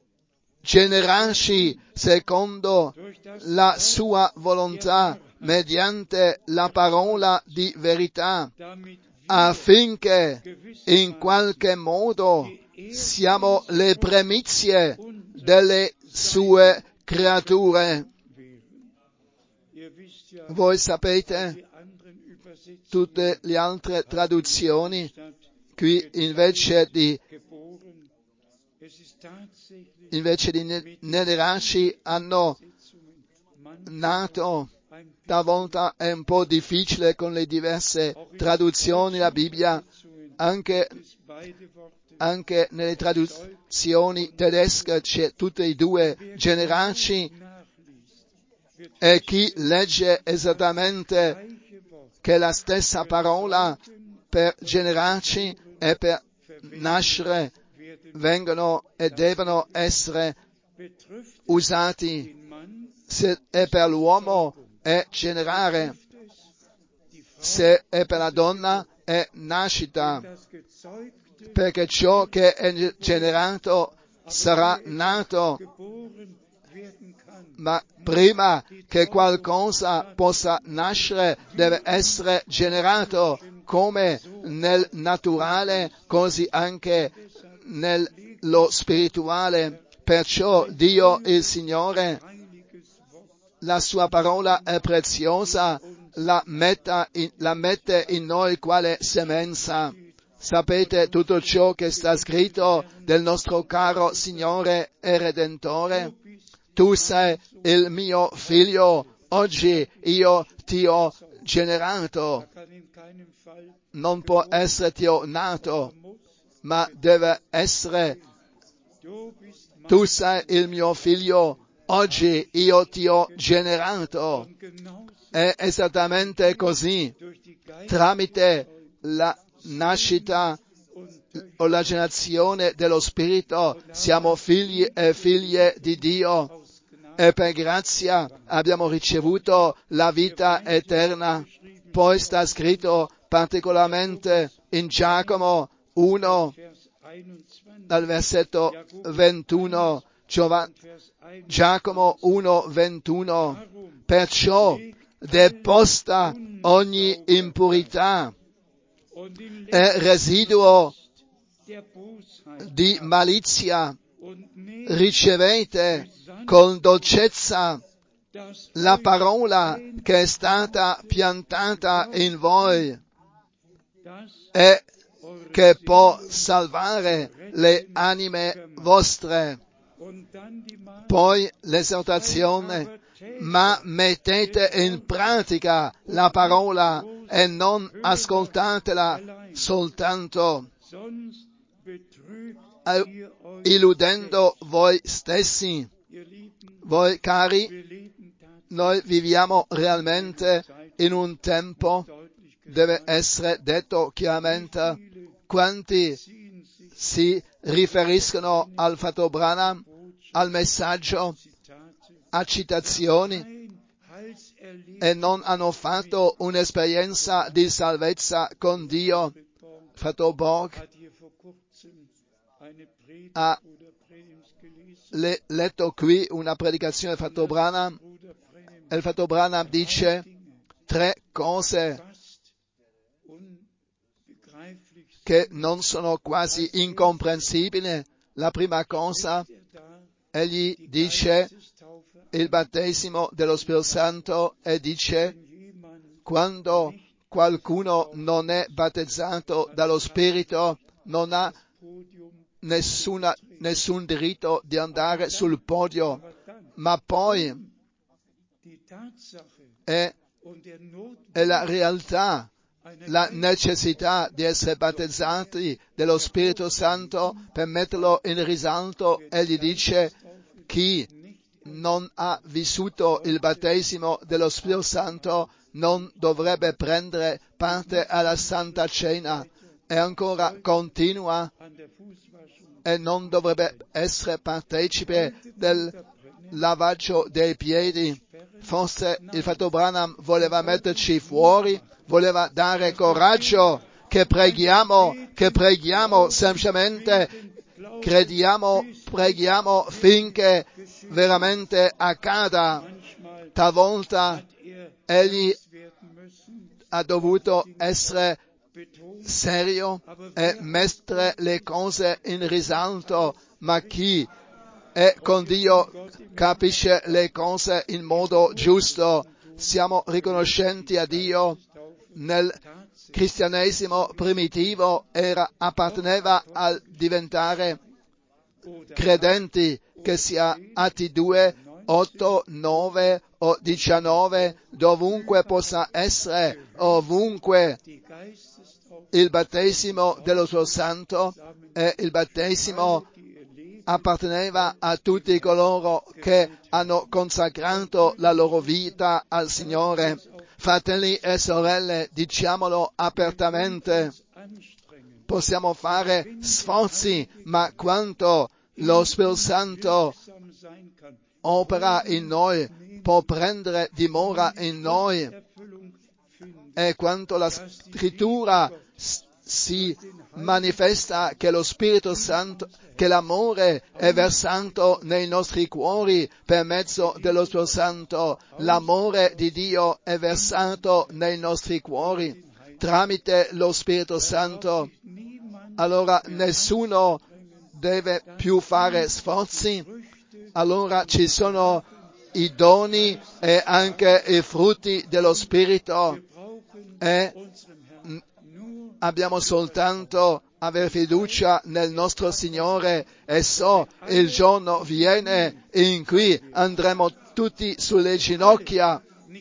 generarci secondo la sua volontà mediante la parola di verità, affinché in qualche modo siamo le primizie delle sue creature. Voi sapete, tutte le altre traduzioni, qui invece di invece di generarci hanno nato. Talvolta è un po' difficile con le diverse traduzioni la Bibbia, anche, anche nelle traduzioni tedesche c'è tutte e due, generarci, e chi legge esattamente che la stessa parola per generarci e per nascere vengono e devono essere usati. Se è per l'uomo è generare, se è per la donna è nascita, perché ciò che è generato sarà nato. Ma prima che qualcosa possa nascere deve essere generato, come nel naturale, così anche nello spirituale. Perciò Dio, il Signore, la sua parola è preziosa, la, metta in, la mette in noi quale semenza. Sapete tutto ciò che sta scritto del nostro caro Signore e Redentore? Tu sei il mio figlio, oggi io ti ho generato. Non può esserti nato, ma deve essere, tu sei il mio figlio, oggi io ti ho generato. È esattamente così. Tramite la nascita o la generazione dello Spirito siamo figli e figlie di Dio. E per grazia abbiamo ricevuto la vita eterna. Poi sta scritto particolarmente in Giacomo uno, dal versetto ventuno, Giacomo uno, ventuno, perciò deposta ogni impurità e residuo di malizia, ricevete con dolcezza la parola che è stata piantata in voi e che può salvare le anime vostre. Poi l'esortazione, ma mettete in pratica la parola e non ascoltatela soltanto, illudendo voi stessi. Voi cari, noi viviamo realmente in un tempo, deve essere detto chiaramente, quanti si riferiscono al Fratello Branham, al messaggio, a citazioni e non hanno fatto un'esperienza di salvezza con Dio. Fratello Borg ha le, letto qui una predicazione del Fratello Branham e il Fratello Branham dice tre cose che non sono quasi incomprensibili. La prima cosa, egli dice il battesimo dello Spirito Santo e dice quando qualcuno non è battezzato dallo Spirito non ha nessuna, nessun diritto di andare sul podio, ma poi è, è la realtà, la necessità di essere battezzati dello Spirito Santo per metterlo in risalto. Egli dice chi non ha vissuto il battesimo dello Spirito Santo non dovrebbe prendere parte alla Santa Cena, e ancora continua, e non dovrebbe essere partecipe del lavaggio dei piedi. Forse il Fratello Branham voleva metterci fuori, voleva dare coraggio, che preghiamo, che preghiamo semplicemente, crediamo, preghiamo finché veramente accada. Talvolta egli ha dovuto essere serio e mettere le cose in risalto, ma chi è con Dio capisce le cose in modo giusto. Siamo riconoscenti a Dio. Nel cristianesimo primitivo era, apparteneva al diventare credenti, che sia Atti due, otto, nove o diciannove, dovunque possa essere, ovunque, il battesimo dello suo santo e il battesimo apparteneva a tutti coloro che hanno consacrato la loro vita al Signore. Fratelli e sorelle, diciamolo apertamente, possiamo fare sforzi, ma quanto lo Spirito Santo opera in noi, può prendere dimora in noi, e quanto la Scrittura si manifesta che lo Spirito Santo, che l'amore è versato nei nostri cuori per mezzo dello Spirito Santo. L'amore di Dio è versato nei nostri cuori tramite lo Spirito Santo. Allora nessuno deve più fare sforzi. Allora ci sono i doni e anche i frutti dello Spirito, e abbiamo soltanto avere fiducia nel nostro Signore, e so il giorno viene in cui andremo tutti sulle ginocchia.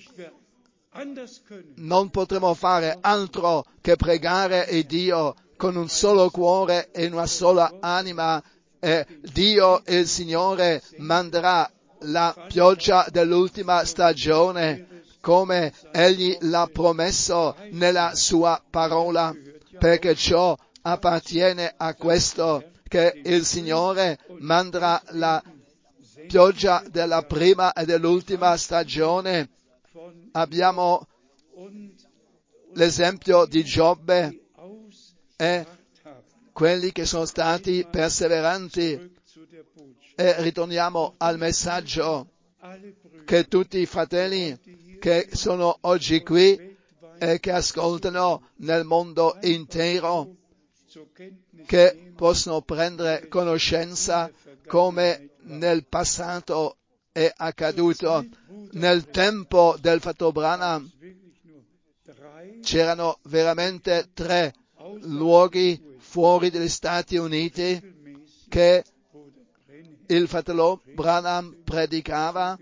Non potremo fare altro che pregare il Dio con un solo cuore e una sola anima, e Dio, il Signore, manderà la pioggia dell'ultima stagione, come Egli l'ha promesso nella sua parola, perché ciò appartiene a questo, che il Signore manderà la pioggia della prima e dell'ultima stagione. Abbiamo l'esempio di Giobbe e quelli che sono stati perseveranti. E ritorniamo al messaggio che tutti i fratelli che sono oggi qui e che ascoltano nel mondo intero, che possono prendere conoscenza come nel passato è accaduto. nel tempo del fratello Branham c'erano veramente tre luoghi fuori dagli Stati Uniti che il fratello Branham predicava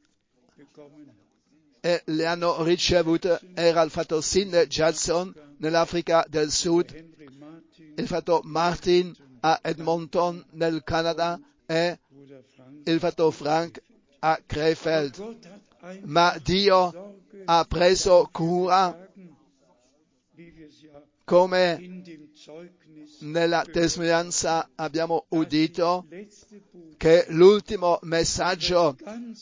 e le hanno ricevute. Era il fratello Sidney Judson nell'Africa del Sud, il fratello Martin a Edmonton nel Canada e il fratello Frank a Krefeld. Ma Dio ha preso cura, come nella testimonianza abbiamo udito, che l'ultimo messaggio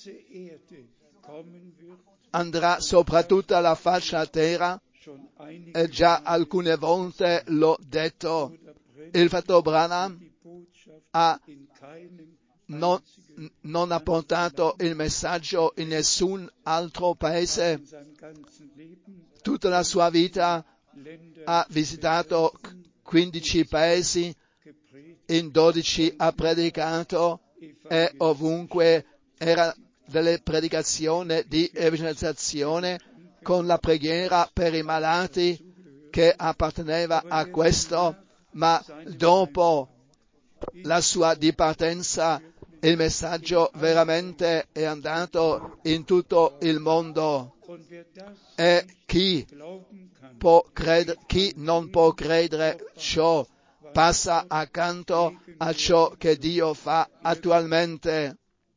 andrà soprattutto alla faccia terra, e già alcune volte l'ho detto. Il fratello Branham ha non, non ha portato il messaggio in nessun altro paese. Tutta la sua vita ha visitato quindici paesi, in dodici ha predicato e ovunque era delle predicazioni di evangelizzazione con la preghiera per i malati che apparteneva a questo, ma dopo la sua dipartenza il messaggio veramente è andato in tutto il mondo. E chi può credere, chi non può credere ciò passa accanto a ciò che Dio fa attualmente.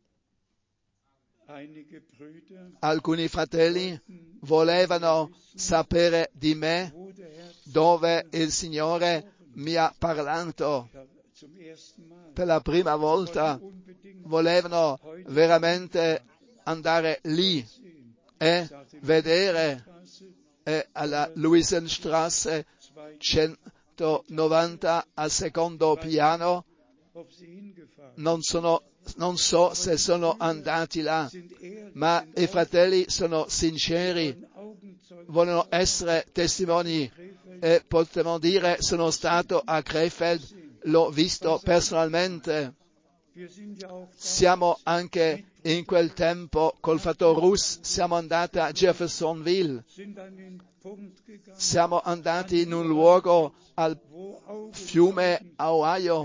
Alcuni fratelli volevano sapere di me dove il Signore mi ha parlato. Per la prima volta volevano veramente andare lì e vedere e alla Luisenstrasse centonovanta al secondo piano. Non, sono, non so se sono andati là, ma i fratelli sono sinceri, vogliono essere testimoni e potremmo dire sono stato a Krefeld, l'ho visto personalmente. Siamo anche in quel tempo col fratello Russ, siamo andati a Jeffersonville, siamo andati in un luogo al fiume Ohio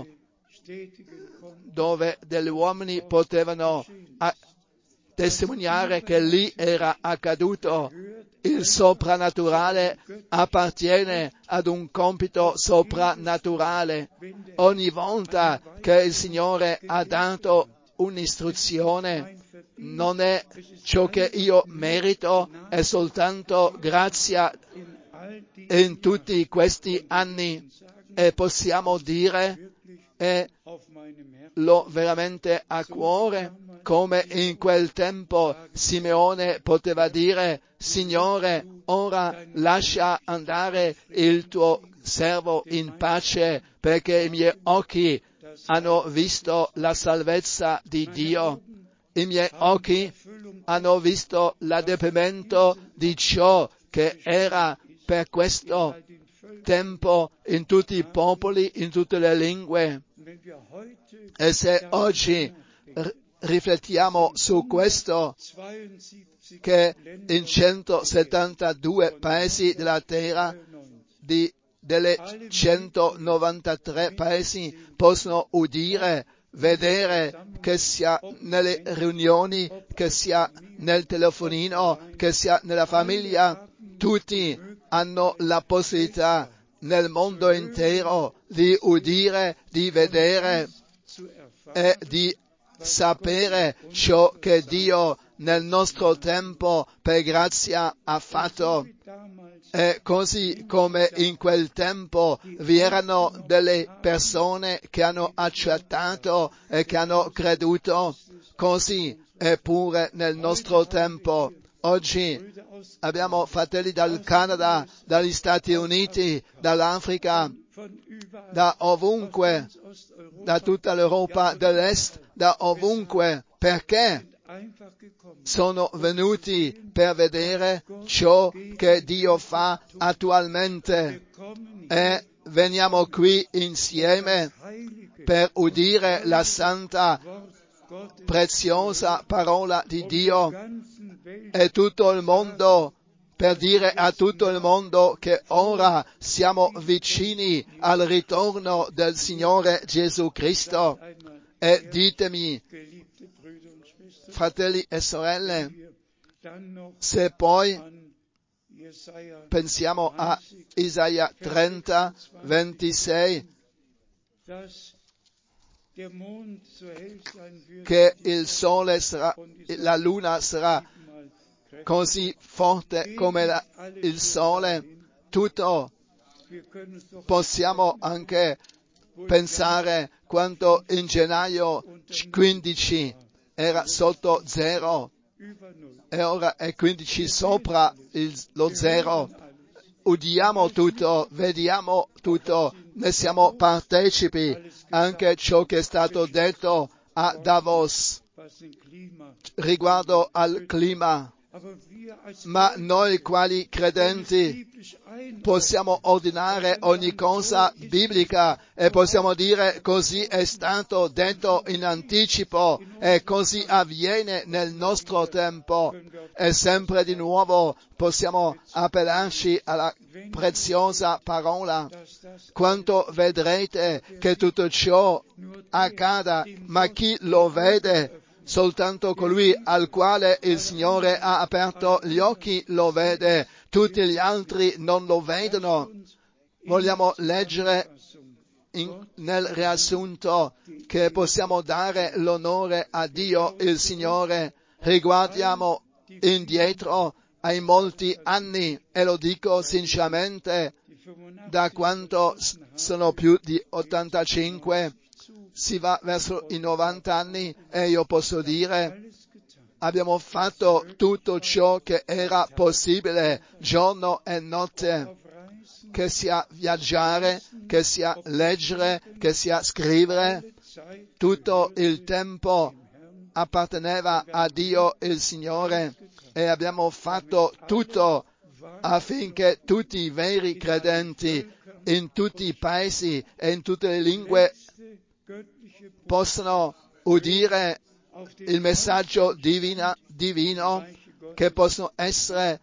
dove degli uomini potevano a- testimoniare che lì era accaduto. Il soprannaturale appartiene ad un compito soprannaturale. Ogni volta che il Signore ha dato un'istruzione, non è ciò che io merito, è soltanto grazia in tutti questi anni, e possiamo dire, e l'ho veramente a cuore, come in quel tempo Simeone poteva dire: Signore, ora lascia andare il tuo servo in pace, perché i miei occhi hanno visto la salvezza di Dio. I miei occhi hanno visto l'adempimento di ciò che era per questo tempo in tutti i popoli, in tutte le lingue. E se oggi r- riflettiamo su questo, che in centosettantadue paesi della terra, di, delle centonovantatré paesi, possono udire, vedere, che sia nelle riunioni, che sia nel telefonino, che sia nella famiglia, tutti hanno la possibilità nel mondo intero di udire, di vedere e di sapere ciò che Dio nel nostro tempo per grazia ha fatto. E così come in quel tempo vi erano delle persone che hanno accettato e che hanno creduto, così è pure nel nostro tempo. Oggi abbiamo fratelli dal Canada, dagli Stati Uniti, dall'Africa, da ovunque, da tutta l'Europa dell'Est, da ovunque, perché sono venuti per vedere ciò che Dio fa attualmente, e veniamo qui insieme per udire la santa, preziosa parola di Dio e tutto il mondo, per dire a tutto il mondo che ora siamo vicini al ritorno del Signore Gesù Cristo. E ditemi, fratelli e sorelle, se poi pensiamo a Isaia trenta, ventisei, che il sole sarà, la luna sarà così forte come la, il sole, tutto possiamo anche pensare quanto in gennaio quindici era sotto zero e ora è quindici sopra il, lo zero. Udiamo tutto, vediamo tutto, ne siamo partecipi, anche ciò che è stato detto a Davos riguardo al clima. Ma noi quali credenti possiamo ordinare ogni cosa biblica e possiamo dire così è stato detto in anticipo e così avviene nel nostro tempo, e sempre di nuovo possiamo appellarci alla preziosa parola. Quanto vedrete che tutto ciò accada, ma chi lo vede? Soltanto colui al quale il Signore ha aperto gli occhi lo vede, tutti gli altri non lo vedono. Vogliamo leggere in, nel riassunto che possiamo dare l'onore a Dio il Signore. Riguardiamo indietro ai molti anni, e lo dico sinceramente, da quanto sono più di ottantacinque, si va verso i novanta anni, e io posso dire abbiamo fatto tutto ciò che era possibile, giorno e notte, che sia viaggiare, che sia leggere, che sia scrivere. Tutto il tempo apparteneva a Dio il Signore, e abbiamo fatto tutto affinché tutti i veri credenti in tutti i paesi e in tutte le lingue possano udire il messaggio divina, divino, che possono essere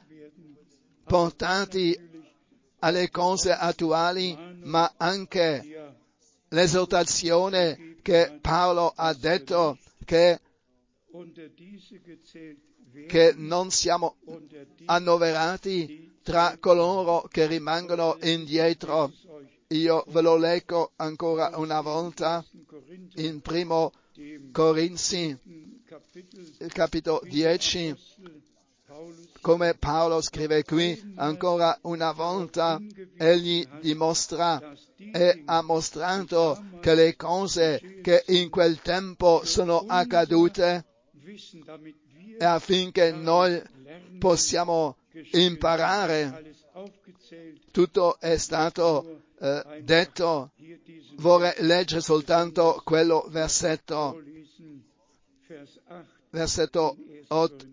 portati alle cose attuali, ma anche l'esortazione che Paolo ha detto che, che non siamo annoverati tra coloro che rimangono indietro. Io ve lo leggo ancora una volta in primo Corinzi, il capitolo dieci, come Paolo scrive qui, ancora una volta egli dimostra e ha mostrato che le cose che in quel tempo sono accadute, e affinché noi possiamo imparare. Tutto è stato eh, detto. Vorrei leggere soltanto quello versetto, versetto otto.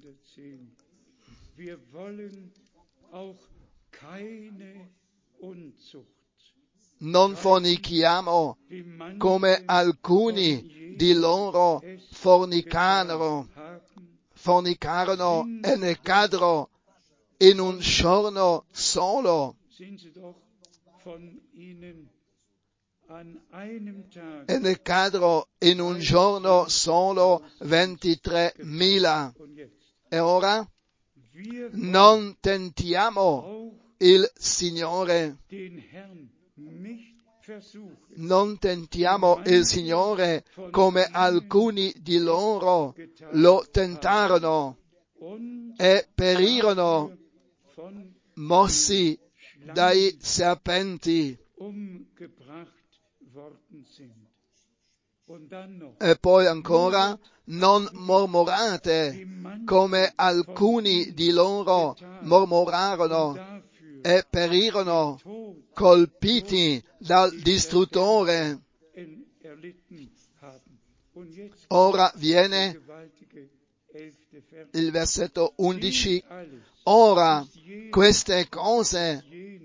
Non fornichiamo come alcuni di loro fornicarono, fornicarono e ne caddero in un giorno solo. E ne caddero in un giorno solo ventitremila. E ora non tentiamo il Signore. Non tentiamo il Signore come alcuni di loro lo tentarono e perirono, mossi dai serpenti. E poi ancora, non mormorate come alcuni di loro mormorarono e perirono, colpiti dal distruttore. Ora viene il versetto undici. Ora queste cose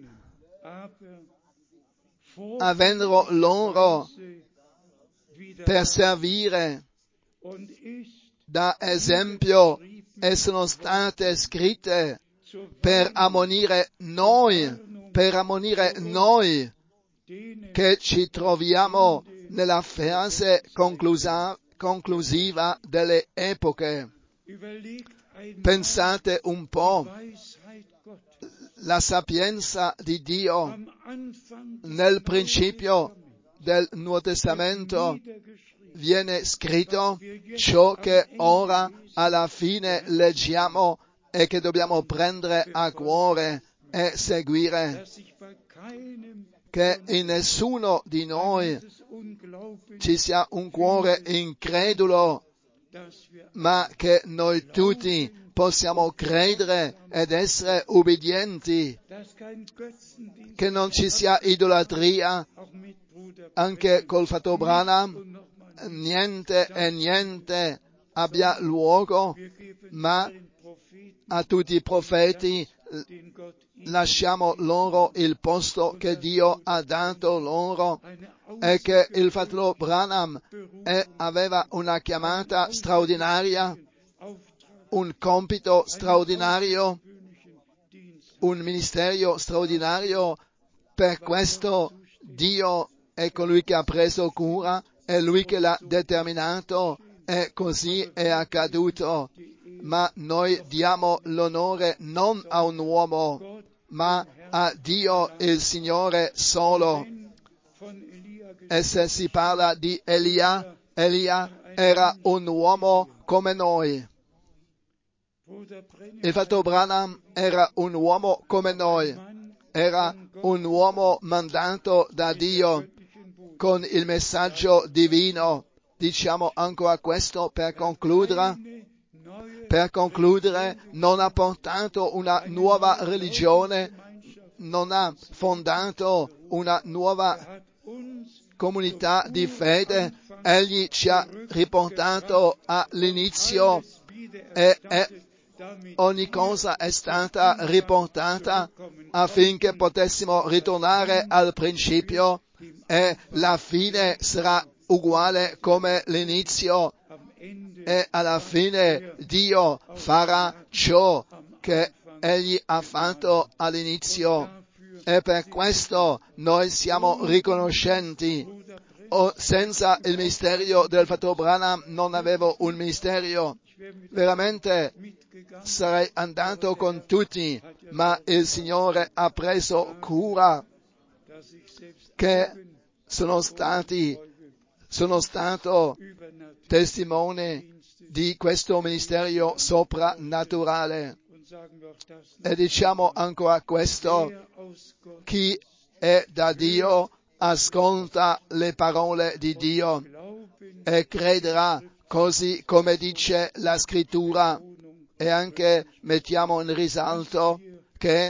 avvennero loro per servire da esempio e sono state scritte per ammonire noi, per ammonire noi che ci troviamo nella fase conclusa, conclusiva delle epoche. Pensate un po', la sapienza di Dio nel principio del Nuovo Testamento viene scritto ciò che ora alla fine leggiamo e che dobbiamo prendere a cuore e seguire, che in nessuno di noi ci sia un cuore incredulo, ma che noi tutti possiamo credere ed essere ubbidienti, che non ci sia idolatria, anche col fratello Branham, niente e niente abbia luogo, ma a tutti i profeti lasciamo loro il posto che Dio ha dato loro, e che il fratello Branham aveva una chiamata straordinaria, un compito straordinario, un ministero straordinario. Per questo Dio è colui che ha preso cura, è Lui che l'ha determinato, e così è accaduto. Ma noi diamo l'onore non a un uomo, ma a Dio il Signore solo. E se si parla di Elia, Elia era un uomo come noi. Il fratello Branham era un uomo come noi, era un uomo mandato da Dio con il messaggio divino. Diciamo ancora questo per concludere. Per concludere, non ha portato una nuova religione, non ha fondato una nuova comunità di fede. Egli ci ha riportato all'inizio e, e ogni cosa è stata riportata affinché potessimo ritornare al principio, e la fine sarà uguale come l'inizio, e alla fine Dio farà ciò che Egli ha fatto all'inizio, e per questo noi siamo riconoscenti. O senza il ministero del fratello Branham non avevo un ministero. Veramente sarei andato con tutti, ma il Signore ha preso cura che sono stati, sono stato testimone di questo ministero soprannaturale. E diciamo ancora questo: chi è da Dio ascolta le parole di Dio e crederà così come dice la Scrittura. E anche mettiamo in risalto che,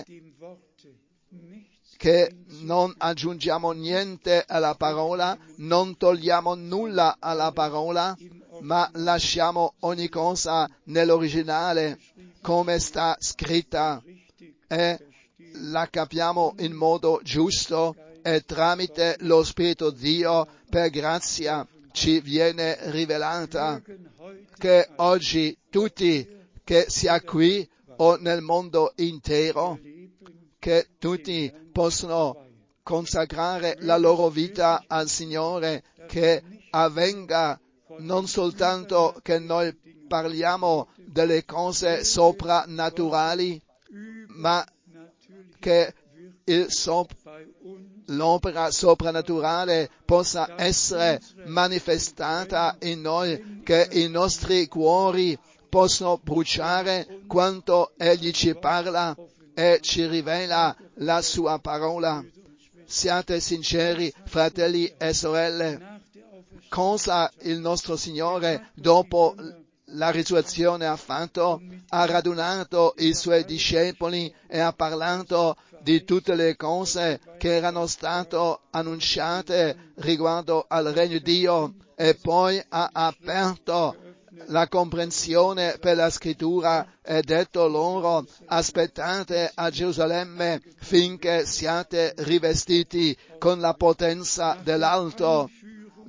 che non aggiungiamo niente alla parola, non togliamo nulla alla parola, ma lasciamo ogni cosa nell'originale come sta scritta, e la capiamo in modo giusto, e tramite lo Spirito Dio per grazia ci viene rivelata, che oggi tutti, che sia qui o nel mondo intero, che tutti possono consacrare la loro vita al Signore, che avvenga non soltanto che noi parliamo delle cose soprannaturali, ma che il sop- l'opera soprannaturale possa essere manifestata in noi, che i nostri cuori possono bruciare quanto Egli ci parla e ci rivela la sua parola. Siate sinceri, fratelli e sorelle, cosa il nostro Signore dopo la risurrezione ha fatto? Ha radunato i Suoi discepoli e ha parlato di tutte le cose che erano state annunciate riguardo al Regno di Dio, e poi ha aperto la comprensione per la Scrittura e detto loro: aspettate a Gerusalemme finché siate rivestiti con la potenza dell'alto.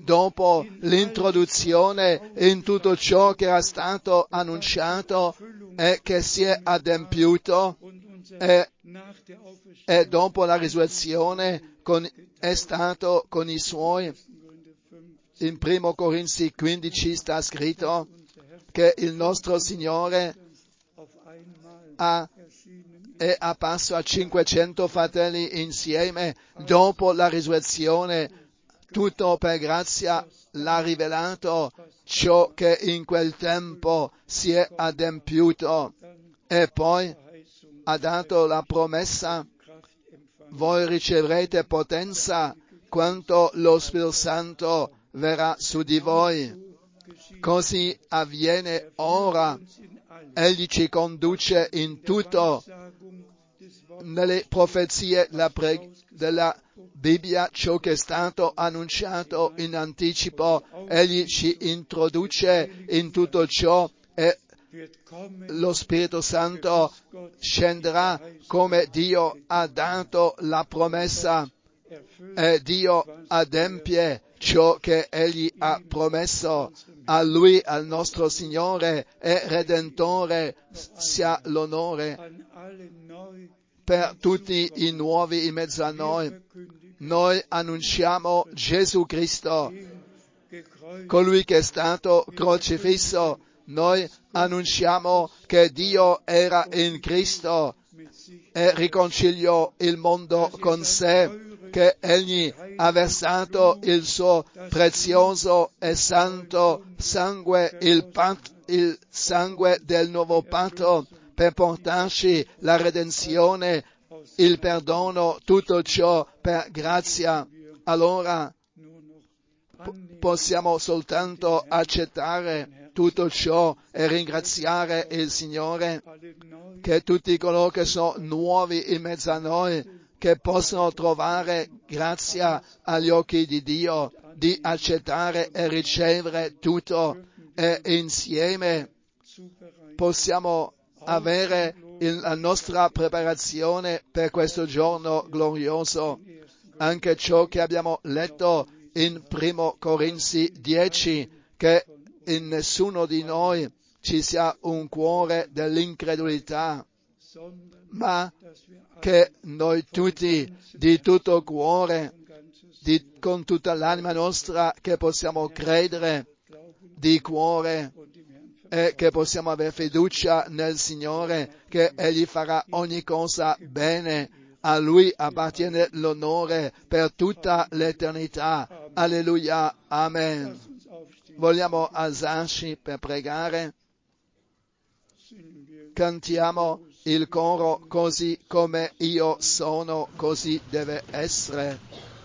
Dopo l'introduzione in tutto ciò che era stato annunciato, e che si è adempiuto e, e dopo la risurrezione con, è stato con i suoi. In primo Corinzi quindici sta scritto che il nostro Signore ha, è apparso a cinquecento fratelli insieme dopo la risurrezione. Tutto per grazia l'ha rivelato ciò che in quel tempo si è adempiuto e poi ha dato la promessa: voi riceverete potenza quando lo Spirito Santo verrà su di voi. Così avviene ora. Egli ci conduce in tutto. Nelle profezie la pre- della Bibbia, ciò che è stato annunciato in anticipo, egli ci introduce in tutto ciò e lo Spirito Santo scenderà come Dio ha dato la promessa e Dio adempie ciò che egli ha promesso. A Lui, al nostro Signore e Redentore, sia l'onore per tutti i nuovi in mezzo a noi. Noi annunciamo Gesù Cristo, colui che è stato crocifisso. Noi annunciamo che Dio era in Cristo e riconciliò il mondo con sé, che Egli ha versato il suo prezioso e santo sangue, il, pat, il sangue del nuovo patto, per portarci la redenzione, il perdono, tutto ciò per grazia. Allora possiamo soltanto accettare tutto ciò e ringraziare il Signore, che tutti coloro che sono nuovi in mezzo a noi, che possono trovare grazia agli occhi di Dio, di accettare e ricevere tutto, e insieme possiamo avere il, la nostra preparazione per questo giorno glorioso. Anche ciò che abbiamo letto in primo Corinzi dieci, che in nessuno di noi ci sia un cuore dell'incredulità, ma che noi tutti di tutto cuore, di, con tutta l'anima nostra, che possiamo credere di cuore e che possiamo avere fiducia nel Signore, che Egli farà ogni cosa bene. A Lui appartiene l'onore per tutta l'eternità. Alleluia. Amen. Vogliamo alzarci per pregare? Cantiamo il coro: così come io sono, così deve essere.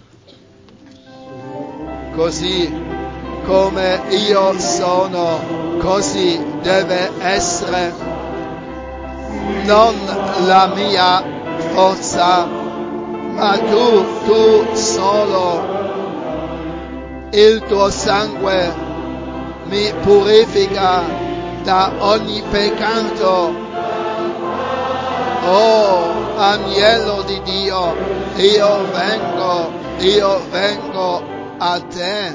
Così come io sono, così deve essere. Non la mia forza, ma tu, tu solo. Il tuo sangue mi purifica da ogni peccato. Oh, agnello di Dio, io vengo, io vengo a te.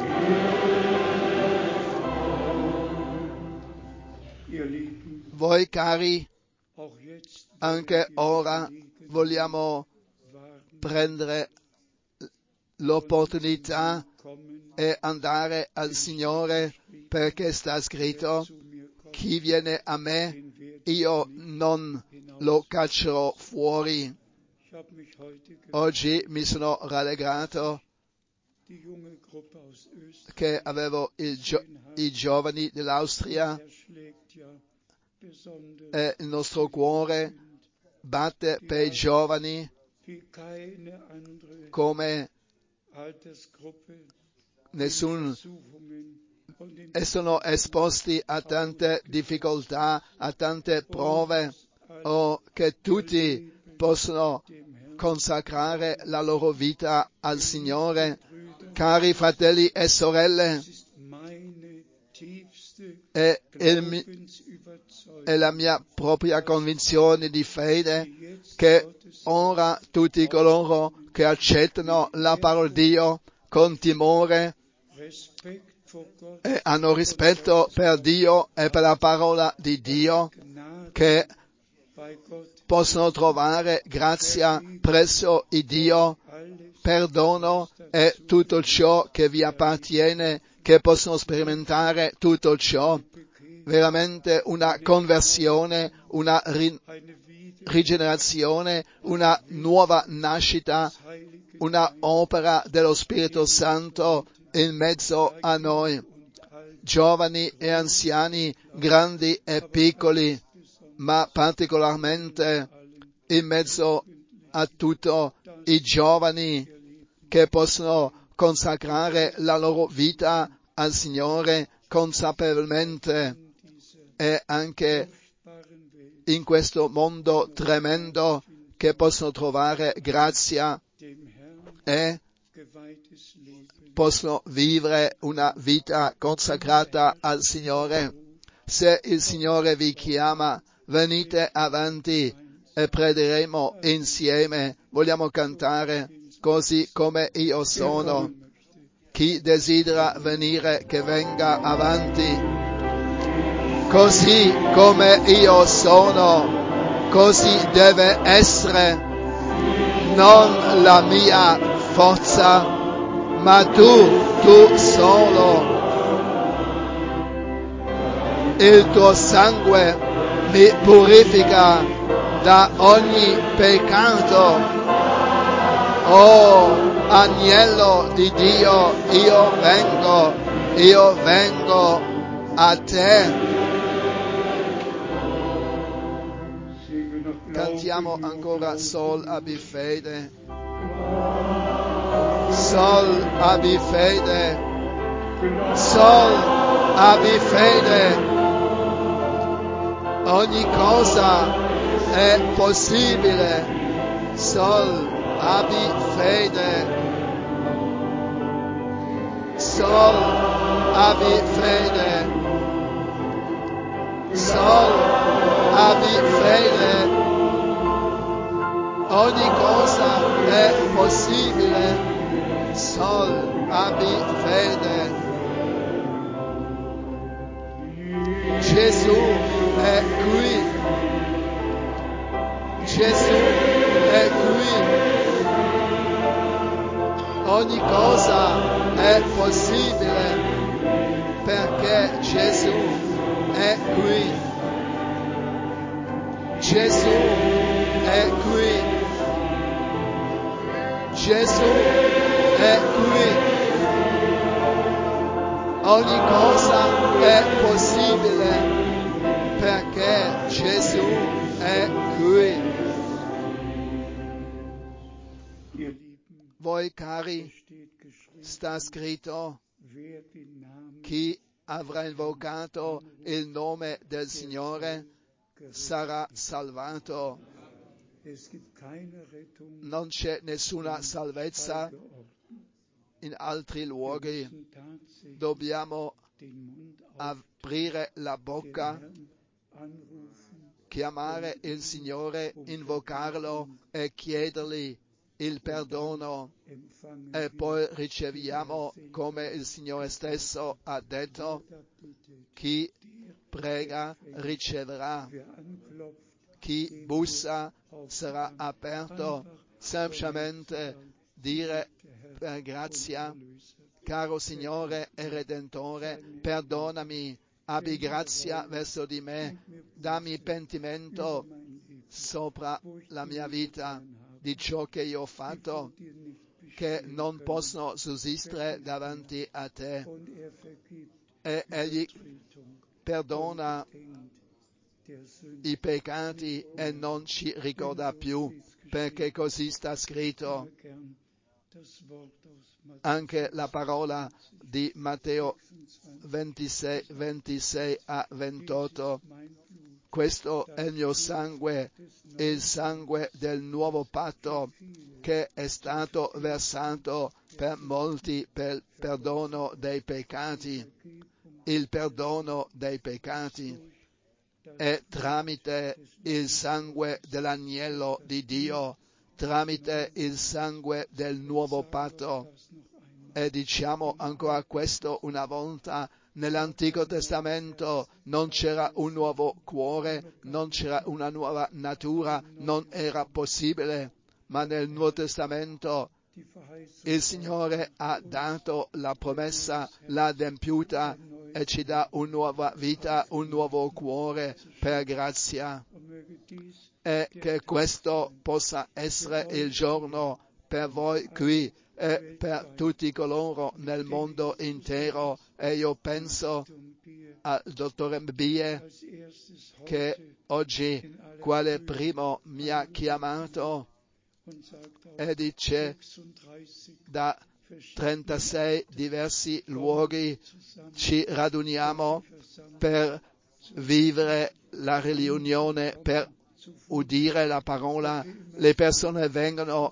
Voi cari, anche ora vogliamo prendere l'opportunità e andare al Signore, perché sta scritto: chi viene a me, io non lo caccerò fuori. Oggi mi sono rallegrato che avevo i, gio- i giovani dell'Austria e il nostro cuore batte per i giovani come nessun, e sono esposti a tante difficoltà, a tante prove, o che tutti possono consacrare la loro vita al Signore. Cari fratelli e sorelle, è, il, è la mia propria convinzione di fede che ora tutti coloro che accettano la parola di Dio con timore e hanno rispetto per Dio e per la parola di Dio, che possono trovare grazia presso il Dio, perdono e tutto ciò che vi appartiene, che possono sperimentare tutto ciò, veramente una conversione, una ri- rigenerazione, una nuova nascita, una opera dello Spirito Santo in mezzo a noi, giovani e anziani, grandi e piccoli, ma particolarmente in mezzo a tutto i giovani che possono consacrare la loro vita al Signore consapevolmente e anche in questo mondo tremendo che possono trovare grazia e possono vivere una vita consacrata al Signore. Se il Signore vi chiama, venite avanti e pregheremo insieme. Vogliamo cantare così come io sono. Chi desidera venire che venga avanti. Così come io sono, così deve essere. Non la mia forza, ma tu, tu solo. Il tuo sangue mi purifica da ogni peccato. Oh, agnello di Dio, io vengo, io vengo a te. Cantiamo ancora Sol abbi fede. Sol abbi fede. Sol abbi fede. Ogni cosa è possibile. Sol abbi fede. Sol abbi fede. Sol abbi fede. Ogni cosa è possibile. Sol abbi fede. Gesù è qui. Gesù è qui. Ogni cosa è possibile perché Gesù è qui. Gesù è qui. Gesù è qui. Ogni cosa è possibile perché Gesù è qui. Voi cari, sta scritto, chi avrà invocato il nome del Signore sarà salvato. Non c'è nessuna salvezza in altri luoghi. Dobbiamo aprire la bocca, chiamare il Signore, invocarlo e chiedergli il perdono e poi riceviamo, come il Signore stesso ha detto, chi prega riceverà, chi bussa sarà aperto. Semplicemente dire per grazia, caro Signore e Redentore, perdonami, abbi grazia verso di me, dammi pentimento sopra la mia vita di ciò che io ho fatto, che non possono sussistere davanti a te. E Egli perdona i peccati e non ci ricorda più, perché così sta scritto. Anche la parola di Matteo ventisei, ventisei a ventotto. Questo è il mio sangue, il sangue del nuovo patto che è stato versato per molti per perdono dei peccati. Il perdono dei peccati è tramite il sangue dell'agnello di Dio, tramite il sangue del nuovo patto. E diciamo ancora questo una volta, Nell'Antico Testamento non c'era un nuovo cuore, non c'era una nuova natura, non era possibile, ma nel Nuovo Testamento il Signore ha dato la promessa, l'ha adempiuta e ci dà una nuova vita, un nuovo cuore per grazia. E che questo possa essere il giorno per voi qui e per tutti coloro nel mondo intero. E io penso al dottore Mbie che oggi, quale primo, mi ha chiamato e dice da trentasei diversi luoghi ci raduniamo per vivere la riunione, per udire la parola. Le persone vengono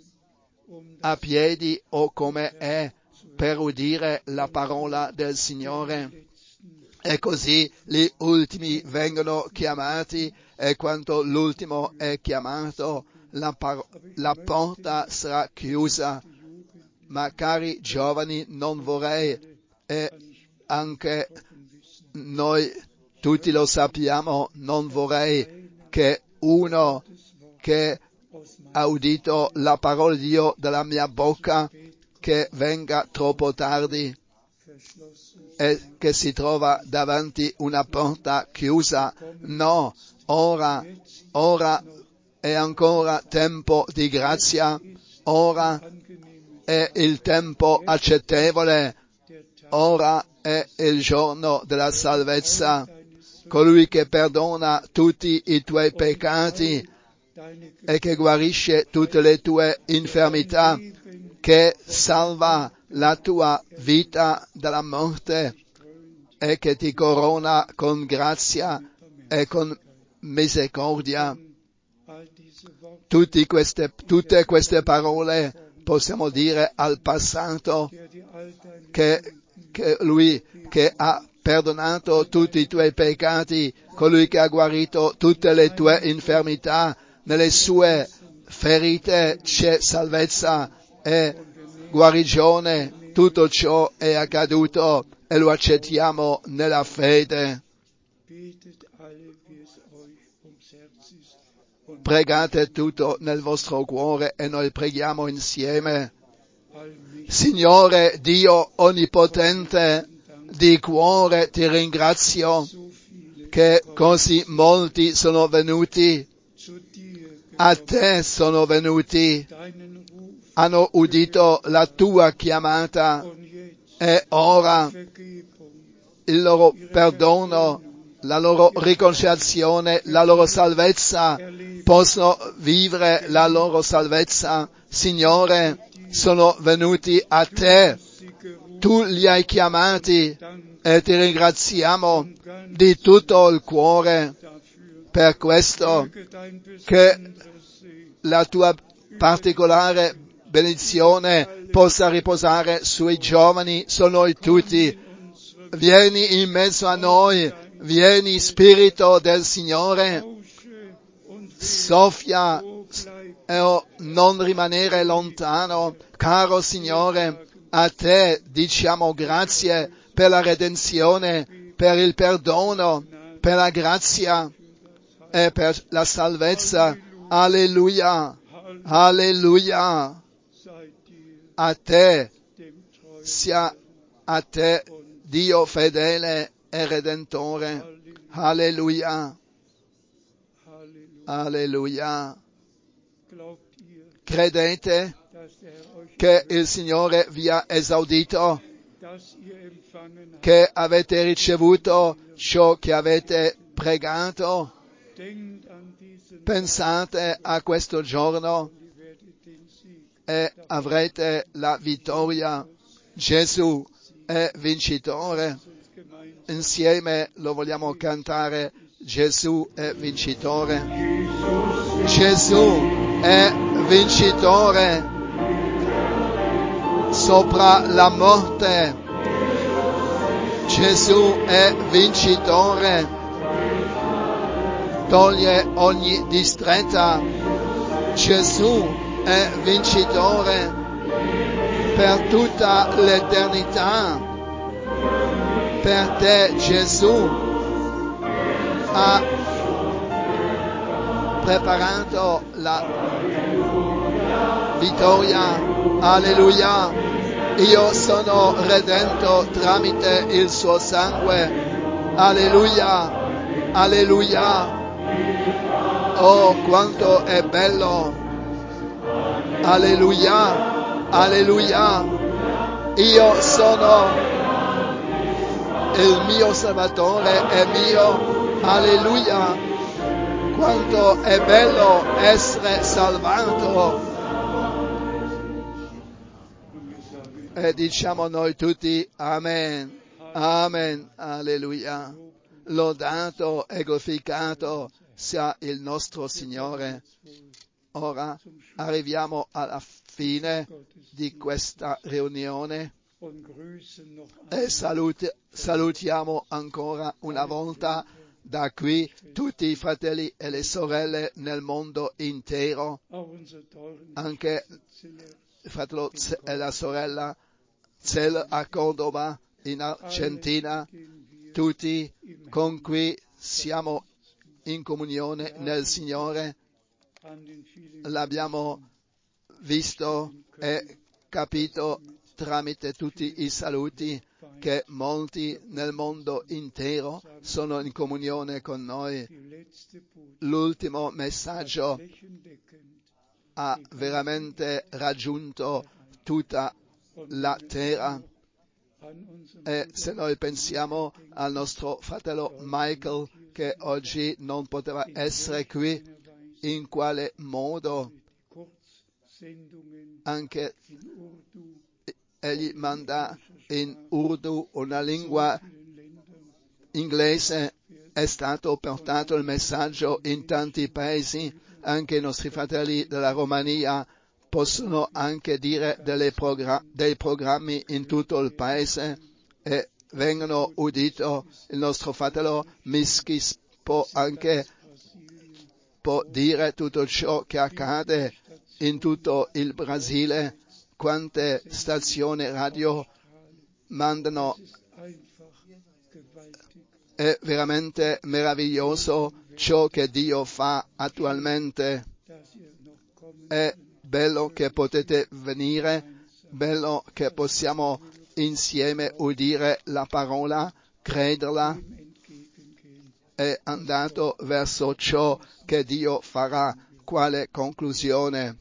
a piedi o come è per udire la parola del Signore. E così gli ultimi vengono chiamati e quando l'ultimo è chiamato la, par- la porta sarà chiusa. Ma cari giovani, non vorrei, e anche noi tutti lo sappiamo, non vorrei che uno che ha udito la parola di Dio dalla mia bocca, che venga troppo tardi e che si trova davanti una porta chiusa. No, ora, ora è ancora tempo di grazia, ora è il tempo accettevole, ora è il giorno della salvezza. Colui che perdona tutti i tuoi peccati e che guarisce tutte le tue infermità, che salva la tua vita dalla morte e che ti corona con grazia e con misericordia. Tutti queste, tutte queste parole possiamo dire al passato che, che Lui che ha perdonato tutti i tuoi peccati, colui che ha guarito tutte le tue infermità, nelle sue ferite c'è salvezza e guarigione, tutto ciò è accaduto e lo accettiamo nella fede. Pregate tutto nel vostro cuore e noi preghiamo insieme. Signore Dio Onnipotente, di cuore ti ringrazio che così molti sono venuti, a te sono venuti, hanno udito la tua chiamata e ora il loro perdono, la loro riconciliazione, la loro salvezza, possono vivere la loro salvezza. Signore, sono venuti a te, tu li hai chiamati e ti ringraziamo di tutto il cuore per questo, che la tua particolare benedizione possa riposare sui giovani, su noi tutti. Vieni in mezzo a noi, vieni Spirito del Signore, soffia e non rimanere lontano. Caro Signore, a te diciamo grazie per la redenzione, per il perdono, per la grazia e per la salvezza. Alleluia, alleluia. A te sia a te Dio fedele e redentore. Alleluia. Alleluia. Credete che il Signore vi ha esaudito, che avete ricevuto ciò che avete pregato? Pensate a questo giorno e avrete la vittoria. Gesù è vincitore. Insieme lo vogliamo cantare. Gesù è vincitore. Gesù è vincitore sopra la morte. Gesù è vincitore. Toglie ogni distretta. Gesù è vincitore per tutta l'eternità. Per te Gesù ha preparato la vittoria. Alleluia. Io sono redento tramite il suo sangue. Alleluia. Alleluia. Oh, quanto è bello. Alleluia. Alleluia. Io sono, il mio Salvatore è mio. Alleluia. Quanto è bello essere salvato. E diciamo noi tutti Amen. Amen. Alleluia. Lodato e glorificato sia il nostro Signore. Ora arriviamo alla fine di questa riunione e saluti, salutiamo ancora una volta da qui tutti i fratelli e le sorelle nel mondo intero, anche il fratello e la sorella Zell a Cordova in Argentina, tutti con cui siamo in comunione nel Signore. L'abbiamo visto e capito tramite tutti i saluti che molti nel mondo intero sono in comunione con noi. L'ultimo messaggio ha veramente raggiunto tutta la terra. E se noi pensiamo al nostro fratello Michael che oggi non poteva essere qui, in quale modo anche egli manda in Urdu, una lingua inglese, è stato portato il messaggio in tanti paesi, anche i nostri fratelli della Romania possono anche dire delle progra- dei programmi in tutto il paese e vengono udito. Il nostro fratello Miskis può anche può dire tutto ciò che accade in tutto il Brasile, quante stazioni radio mandano. È veramente meraviglioso ciò che Dio fa attualmente. È bello che potete venire, bello che possiamo insieme udire la parola, crederla e andato verso ciò che Dio farà. Quale conclusione?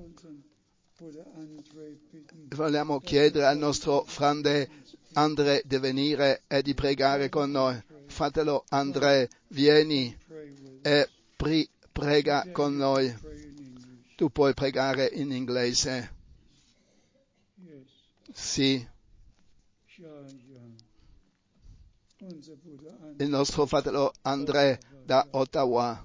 Vogliamo chiedere al nostro frate André di venire e di pregare con noi. Fratello André, vieni e pri- prega con noi. Tu puoi pregare in inglese. Sì. Il nostro fratello André da Ottawa.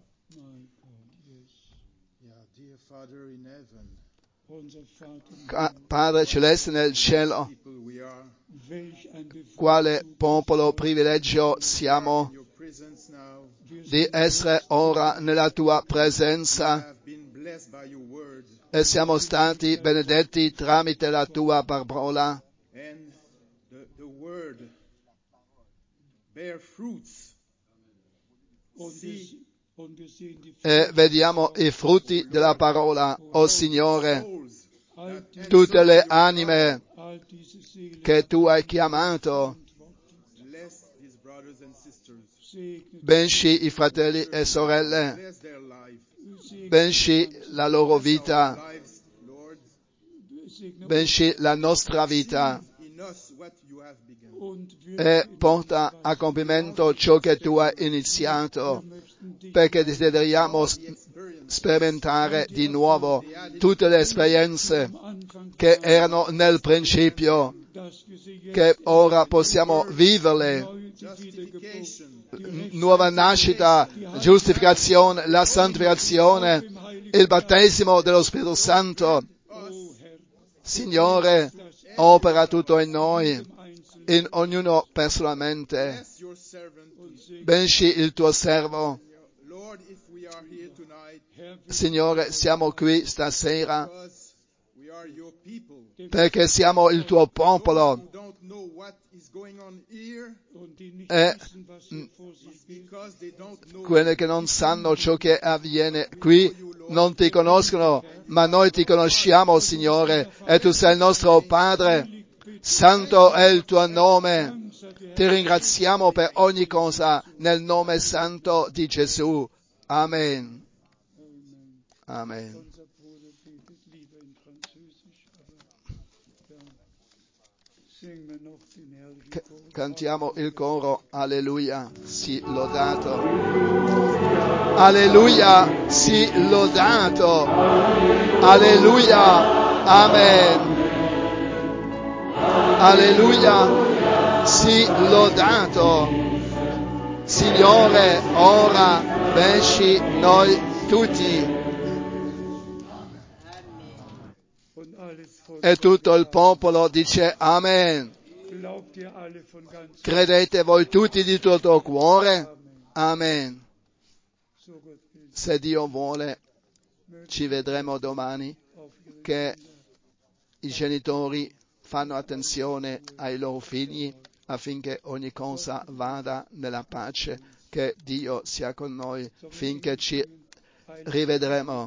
Padre Celeste nel cielo, quale popolo privilegio siamo di essere ora nella tua presenza e siamo stati benedetti tramite la tua parola. E vediamo i frutti della parola, o oh Signore, tutte le anime che tu hai chiamato, benci i fratelli e sorelle, benci la loro vita, benci la nostra vita e porta a compimento ciò che tu hai iniziato, perché desideriamo sperimentare di nuovo tutte le esperienze che erano nel principio, che ora possiamo viverle. Nuova nascita, giustificazione, la santificazione, il battesimo dello Spirito Santo. Signore, opera tutto in noi, in ognuno personalmente. Benci il tuo servo. Signore, siamo qui stasera perché siamo il tuo popolo e quelli che non sanno ciò che avviene qui non ti conoscono, ma noi ti conosciamo, Signore, e tu sei il nostro Padre. Santo è il tuo nome. Ti ringraziamo per ogni cosa nel nome santo di Gesù. Amen. Amen. C- cantiamo il coro. Alleluia, sì, lodato. Alleluia, sì, lodato. Alleluia, amen. Alleluia, sì, lodato. Signore, ora venci noi tutti. E tutto il popolo dice amen. Credete voi tutti di tutto cuore? Amen. Se Dio vuole, ci vedremo domani, che i genitori fanno attenzione ai loro figli affinché ogni cosa vada nella pace. Che Dio sia con noi finché ci rivedremo.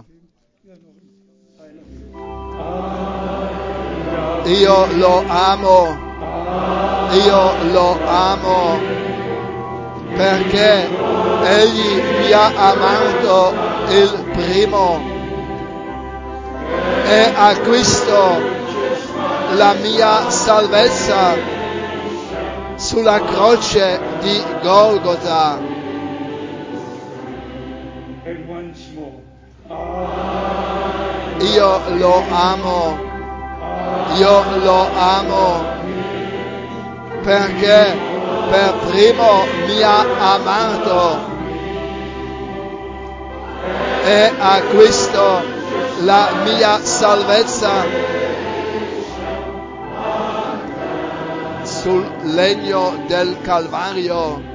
Io lo amo, io lo amo, perché Egli mi ha amato il primo e ha acquistato la mia salvezza sulla croce di Golgota. Io lo amo. Io lo amo perché per primo mi ha amato e ha acquistato la mia salvezza sul legno del Calvario.